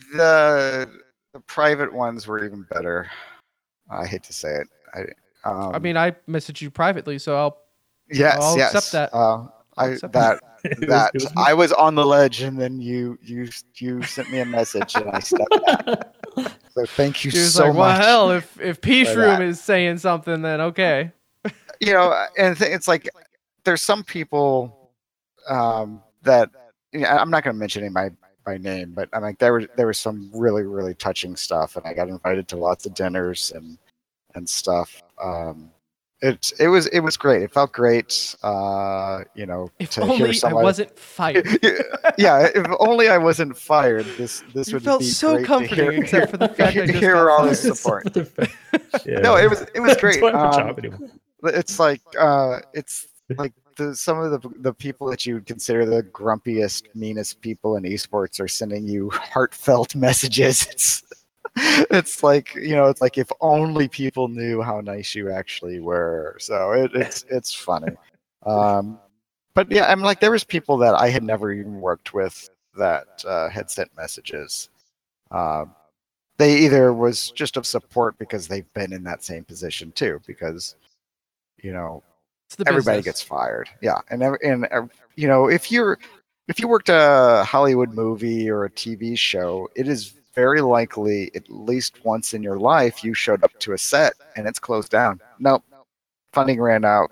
the the private ones were even better. I hate to say it. I. Um, I mean, I messaged you privately, so I'll. yes, I'll yes. accept that. Uh, I accept that It was- that it was- I was on the ledge, and then you you you sent me a message, and I stepped back. So thank you She was so like, "Well, much. hell, if if P for Shroom that. is saying something, then okay." You know, and th- it's like there's some people um, that you know, I'm not going to mention any by by name, but I'm like there were there was some really really touching stuff, and I got invited to lots of dinners and and stuff. Um, it it was it was great. It felt great. Uh, you know, If to hear only I someone. wasn't fired. Yeah, if only I wasn't fired. This this You would felt be so great to comforting, hear, except for the fact I just hear got all this fired. support. Yeah. No, it was it was That's great. why I have a Um, job anymore. it's like uh it's like the some of the the people that you would consider the grumpiest meanest people in esports are sending you heartfelt messages. It's it's like, you know, it's like if only people knew how nice you actually were. So it, it's it's funny. Um but yeah, I'm like there was people that I had never even worked with that uh, had sent messages. um they either was just of support because they've been in that same position too, because you know It's the everybody business. gets fired. Yeah, and ev- and uh, you know if you're if you worked a Hollywood movie or a T V show, it is very likely at least once in your life you showed up to a set and it's closed down. Nope, funding ran out,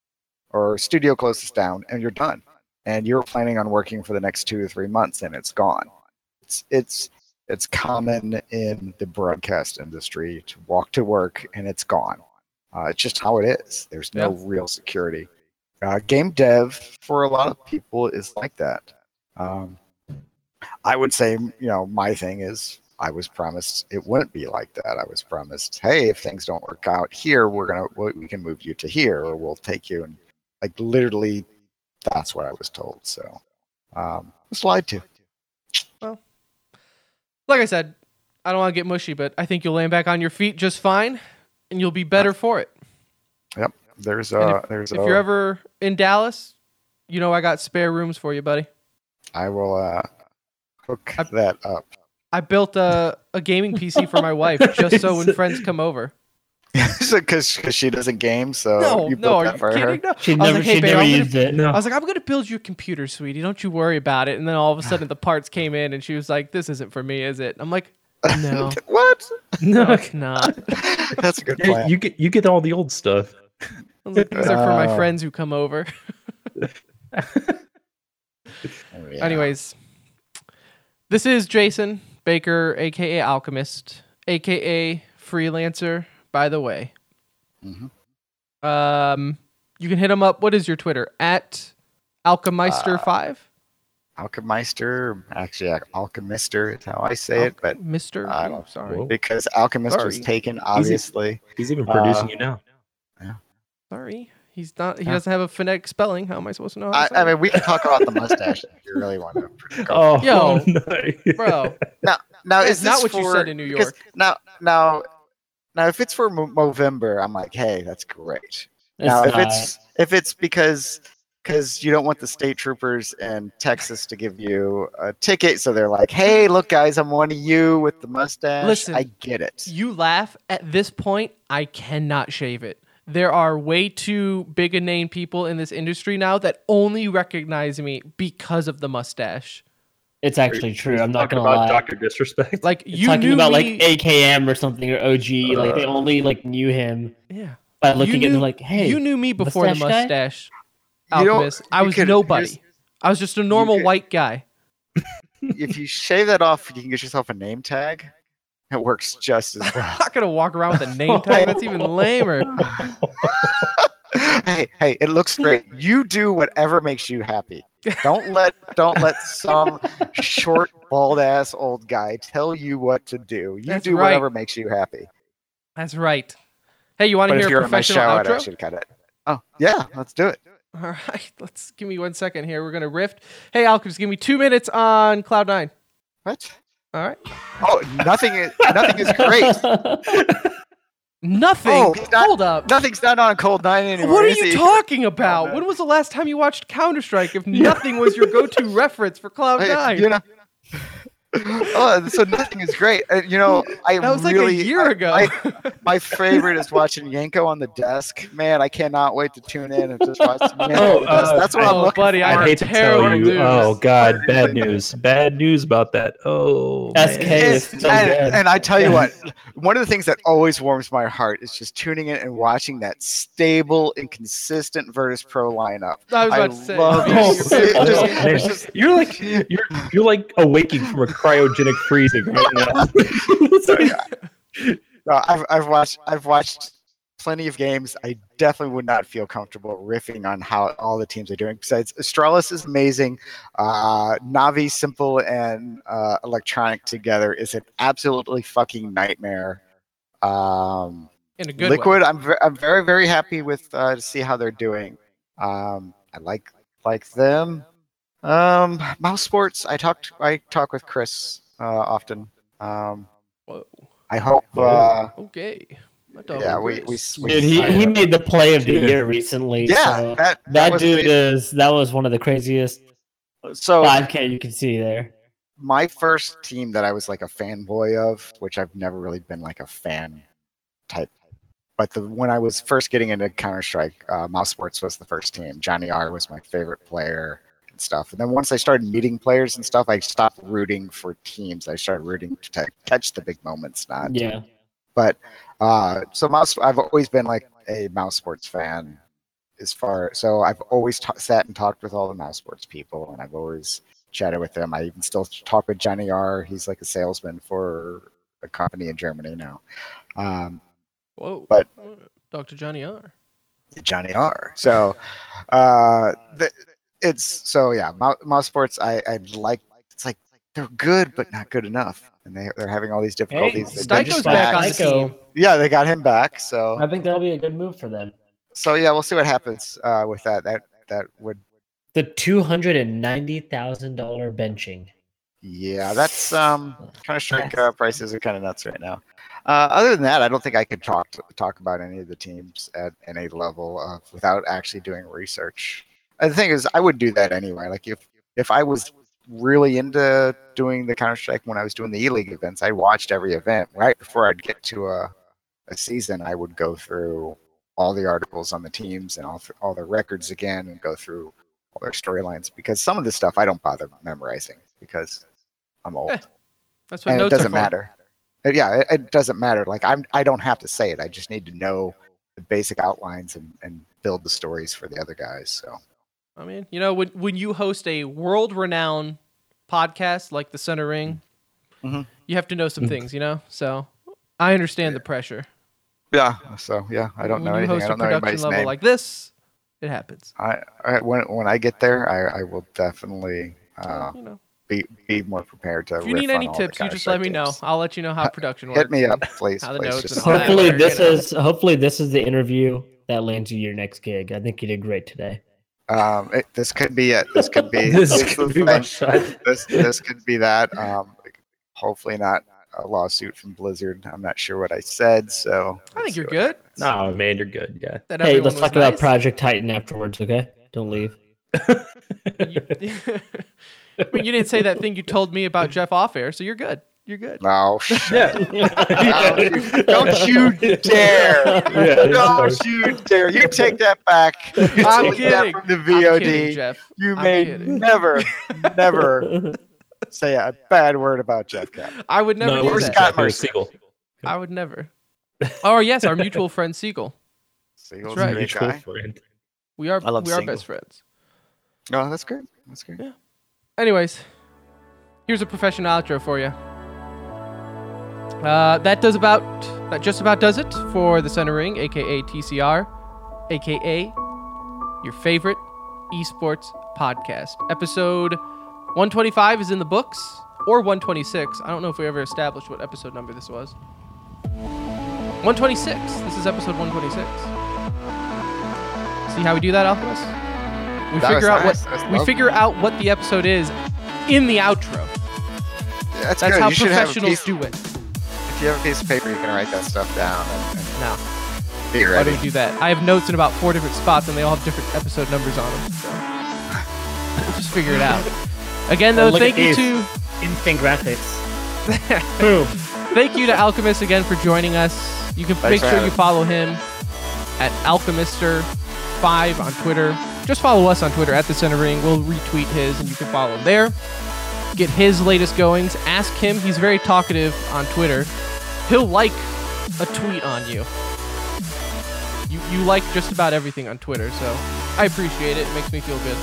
or studio closes down, and you're done. And you're planning on working for the next two to three months, and it's gone. It's it's it's common in the broadcast industry to walk to work and it's gone. Uh, it's just how it is. There's no real security. Uh, game dev for a lot of people is like that. Um, I would say, you know, my thing is I was promised it wouldn't be like that. I was promised, hey, if things don't work out here, we're gonna we can move you to here, or we'll take you. And like literally, that's what I was told. So um, I was lied to. Like I said, I don't want to get mushy, but I think you'll land back on your feet just fine, and you'll be better for it. Yep. There's And uh there's If uh, you're ever in Dallas, you know I got spare rooms for you, buddy. I will uh hook I- that up. I built a, a gaming P C for my wife just so when friends come over. Because because she doesn't game, so no, you no, built are that you for her. kidding? No. She I was never, like, hey, she babe, never I'm gonna- used it. No. I was like, I'm gonna build you a computer, sweetie. Don't you worry about it. And then all of a sudden, the parts came in, and she was like, "This isn't for me, is it?" I'm like, "No, What? no, it's not." That's a good Hey, plan. you get you get all the old stuff. I was like, "These are for my Uh. friends who come over." Oh, yeah. Anyways, this is Jason Baker, aka Alchemist, aka Freelancer. By the way, Mhm. um, you can hit him up. What is your Twitter? At Alchemeister five. Alchemeister, actually, uh, Alchemister is how I say it, but Mister. I Oh, don't- sorry, Whoa. because Alchemist was Sorry. taken, obviously. He's even producing Uh, you now. sorry. He's not. He Yeah. doesn't have a phonetic spelling. How am I supposed to know? How I, to say I it? mean, we can talk about the mustache if you really want to. Go. Oh, Yo, no. bro. Now, now That's is not this what you for- said in New because York. Now, now, now, if it's for Mo- Movember, I'm like, hey, that's great. It's now, if not. it's if it's because because you don't want the state troopers in Texas to give you a ticket, so they're like, hey, look, guys, I'm one of you with the mustache. Listen, I get it. You laugh. At this point, I cannot shave it. There are way too big a name people in this industry now that only recognize me because of the mustache. It's actually true. I'm not Talking gonna about lie. Doctor Disrespect. Like It's you talking knew about me. like A K M or something or O G. like they Uh. only like knew him yeah. by You looking at knew, him like, hey, you knew me before the mustache guy? mustache. You know, Alchemist. I you was could- nobody. here's- I was just a normal could- white guy. If you shave that off, you can get yourself a name tag. It works just as I'm well. not gonna walk around with a name tag. That's even lamer. hey, hey, it looks great. You do whatever makes you happy. Don't let don't let some short, bald ass old guy tell you what to do. You That's do right. whatever makes you happy. That's right. Hey, you want to But hear if a you're in my professional show, I outro? should cut it. Oh, yeah, let's do it. All right, let's give me one second here. We're gonna riff. Hey, Alchemist, give me two minutes on Cloud Nine. What? All right. Oh, nothing is nothing is great. Nothing. Oh, he's not- Hold up. Nothing's not on Cold Nine anymore. What are is you he? talking about? man. When was the last time you watched Counter Strike? If nothing was your go-to reference for Cloud Hey, Nine, you know. Oh, so nothing is great. Uh, you know, I that was really, like a year I- ago. I- my favorite is watching Yanko on the desk. Man, I cannot wait to tune in and just watch Yanko Oh, on the desk. uh, That's what I- I'm oh, looking buddy, for. I I hate to terrible tell you. news. Oh God, bad news. Bad news about that. Oh, S K man. is and, so and- good. and I tell you what, one of the things that always warms my heart is just tuning in and watching that stable and consistent Virtus Pro lineup. I was I about to say. love being Oh, your favorite it. game. Just- man, it's just- you're like you're you're like awaking from a cryogenic freezing right now. It's like- No, I've I've watched I've watched plenty of games. I definitely would not feel comfortable riffing on how all the teams are doing. Besides, Astralis is amazing. Uh, Navi, Simple, and uh, Electronic together is an absolutely fucking nightmare. Um, In a good Liquid, way. I'm ve- I'm very very happy with uh, to see how they're doing. Um, I like like them. Um, Mouse Sports. I talked I talk with Chris uh, often. Um, Whoa. I hope. Uh, Okay. My dog yeah, was we great. we, we Dude, he, he I- made the play of the Dude. year recently. yeah, so that that, that was dude amazing. is that was one of the craziest So five K you can see there. my first team that I was like a fanboy of, which I've never really been like a fan type, but the when I was first getting into Counter Strike, uh, Mouse Sports was the first team. Johnny R was my favorite player and stuff. And then once I started meeting players and stuff, I stopped rooting for teams. I started rooting to t- catch the big moments, not Yeah. But uh, so mouse, I've always been like a mouse sports fan. As far so, I've always ta- sat and talked with all the mouse sports people, and I've always chatted with them. I even still talk with Johnny R. He's like a salesman for a company in Germany now. Um, Whoa. but- Doctor Johnny R. Johnny R. So uh, the, it's so yeah, mouse, mouse sports. I I like. It's like they're good, but not good enough, and they they're having all these difficulties. They- they're Styko's just back on the Styko. team. Yeah, they got him back. So I think that'll be a good move for them. so yeah, we'll see what happens uh, with that. That that would The two hundred and ninety thousand dollar benching. yeah, that's um kind of strike uh, prices are kind of nuts right now. Uh, other than that, I don't think I could talk talk about any of the teams at any level of without actually doing research. And the thing is, I would do that anyway. Like if if I was really into doing the Counter Strike when I was doing the E League events, I watched every event right before I'd get to a a season, I would go through all the articles on the teams and all all their records again, and go through all their storylines, because some of the stuff I don't bother memorizing because I'm old. Eh, that's what and it notes are doesn't for. matter. Yeah, it, it doesn't matter. Like I'm, I don't have to say it. I just need to know the basic outlines and, and build the stories for the other guys. So, I mean, you know, when when you host a world-renowned podcast like the Center Ring, mm-hmm. you have to know some things, you know. So I understand the pressure. Yeah. So yeah, I don't when know you anything. host I don't a know production anybody's level name. like this, it happens. I, I when when I get there, I, I will definitely uh, you know, be be more prepared to. if you riff need on any all tips, the you guys just let me know. teams. I'll let you know how production works. Hit me up, please. How the please. notes Just and all that. Hopefully work, this you know. is hopefully this is the interview that lands you your next gig. I think you did great today. Um, it, this could be it. This could be This this, could is be the my thing. shot. this this could be that. Um, hopefully not a lawsuit from Blizzard. I'm not sure what I said, so I think let's you're see what good. No, man, you're good. Yeah. That Hey, everyone let's was talk nice. about Project Titan afterwards, okay? Don't leave. You, I mean, you didn't say that thing you told me about Jeff off air, so you're good. You're good. No, shit. Yeah. Don't you dare! Yeah, Don't you dare! You take that back. You I'm delete that kidding. from the V O I'm D. kidding, Jeff. You I'm may kidding. never, never say a bad word about Jeff Cap. I would never No, do it was that. Scott Jeff, it was Mercer. Siegel. I would never. Oh yes, our mutual friend Siegel. Siegel's right. a great Mutual guy. friend. We are I love we are Siegel. best friends. No, that's good. That's good. Yeah. Anyways, here's a professional outro for you. Uh, that does about that just about does it for the Center Ring, aka T C R, aka your favorite esports podcast. Episode one twenty-five is in the books, or one twenty-six. I don't know if we ever established what episode number this was. one twenty-six. This is episode one twenty-six. See how we do that, Alchemist? We That was figure out nice. what That's we lovely. figure out what the episode is in the outro. That's, That's good. how You should have a professionals piece, do it. If you have a piece of paper, you can write that stuff down and, and No, be why ready. do we do that? I have notes in about four different spots, and they all have different episode numbers on them. So we'll just figure it out. Again, though, Look thank at you these. to Instant graphics. Boom. thank you to Alchemist again for joining us. You can Thanks make for sure having you me. follow him at Alchemister five on Twitter. Just follow us on Twitter at the Center Ring. We'll retweet his, and you can follow him there. Get his latest goings. Ask him. He's very talkative on Twitter. He'll like a tweet on you. You you like just about everything on Twitter, so I appreciate it. It makes me feel good.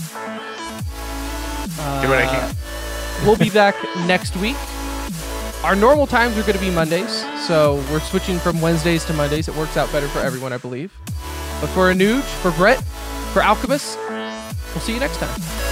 Do what I Uh, can. We'll be back next week. Our normal times are going to be Mondays, so we're switching from Wednesdays to Mondays. It works out better for everyone, I believe. But for Anuj, for Brett, for Alchemist, we'll see you next time.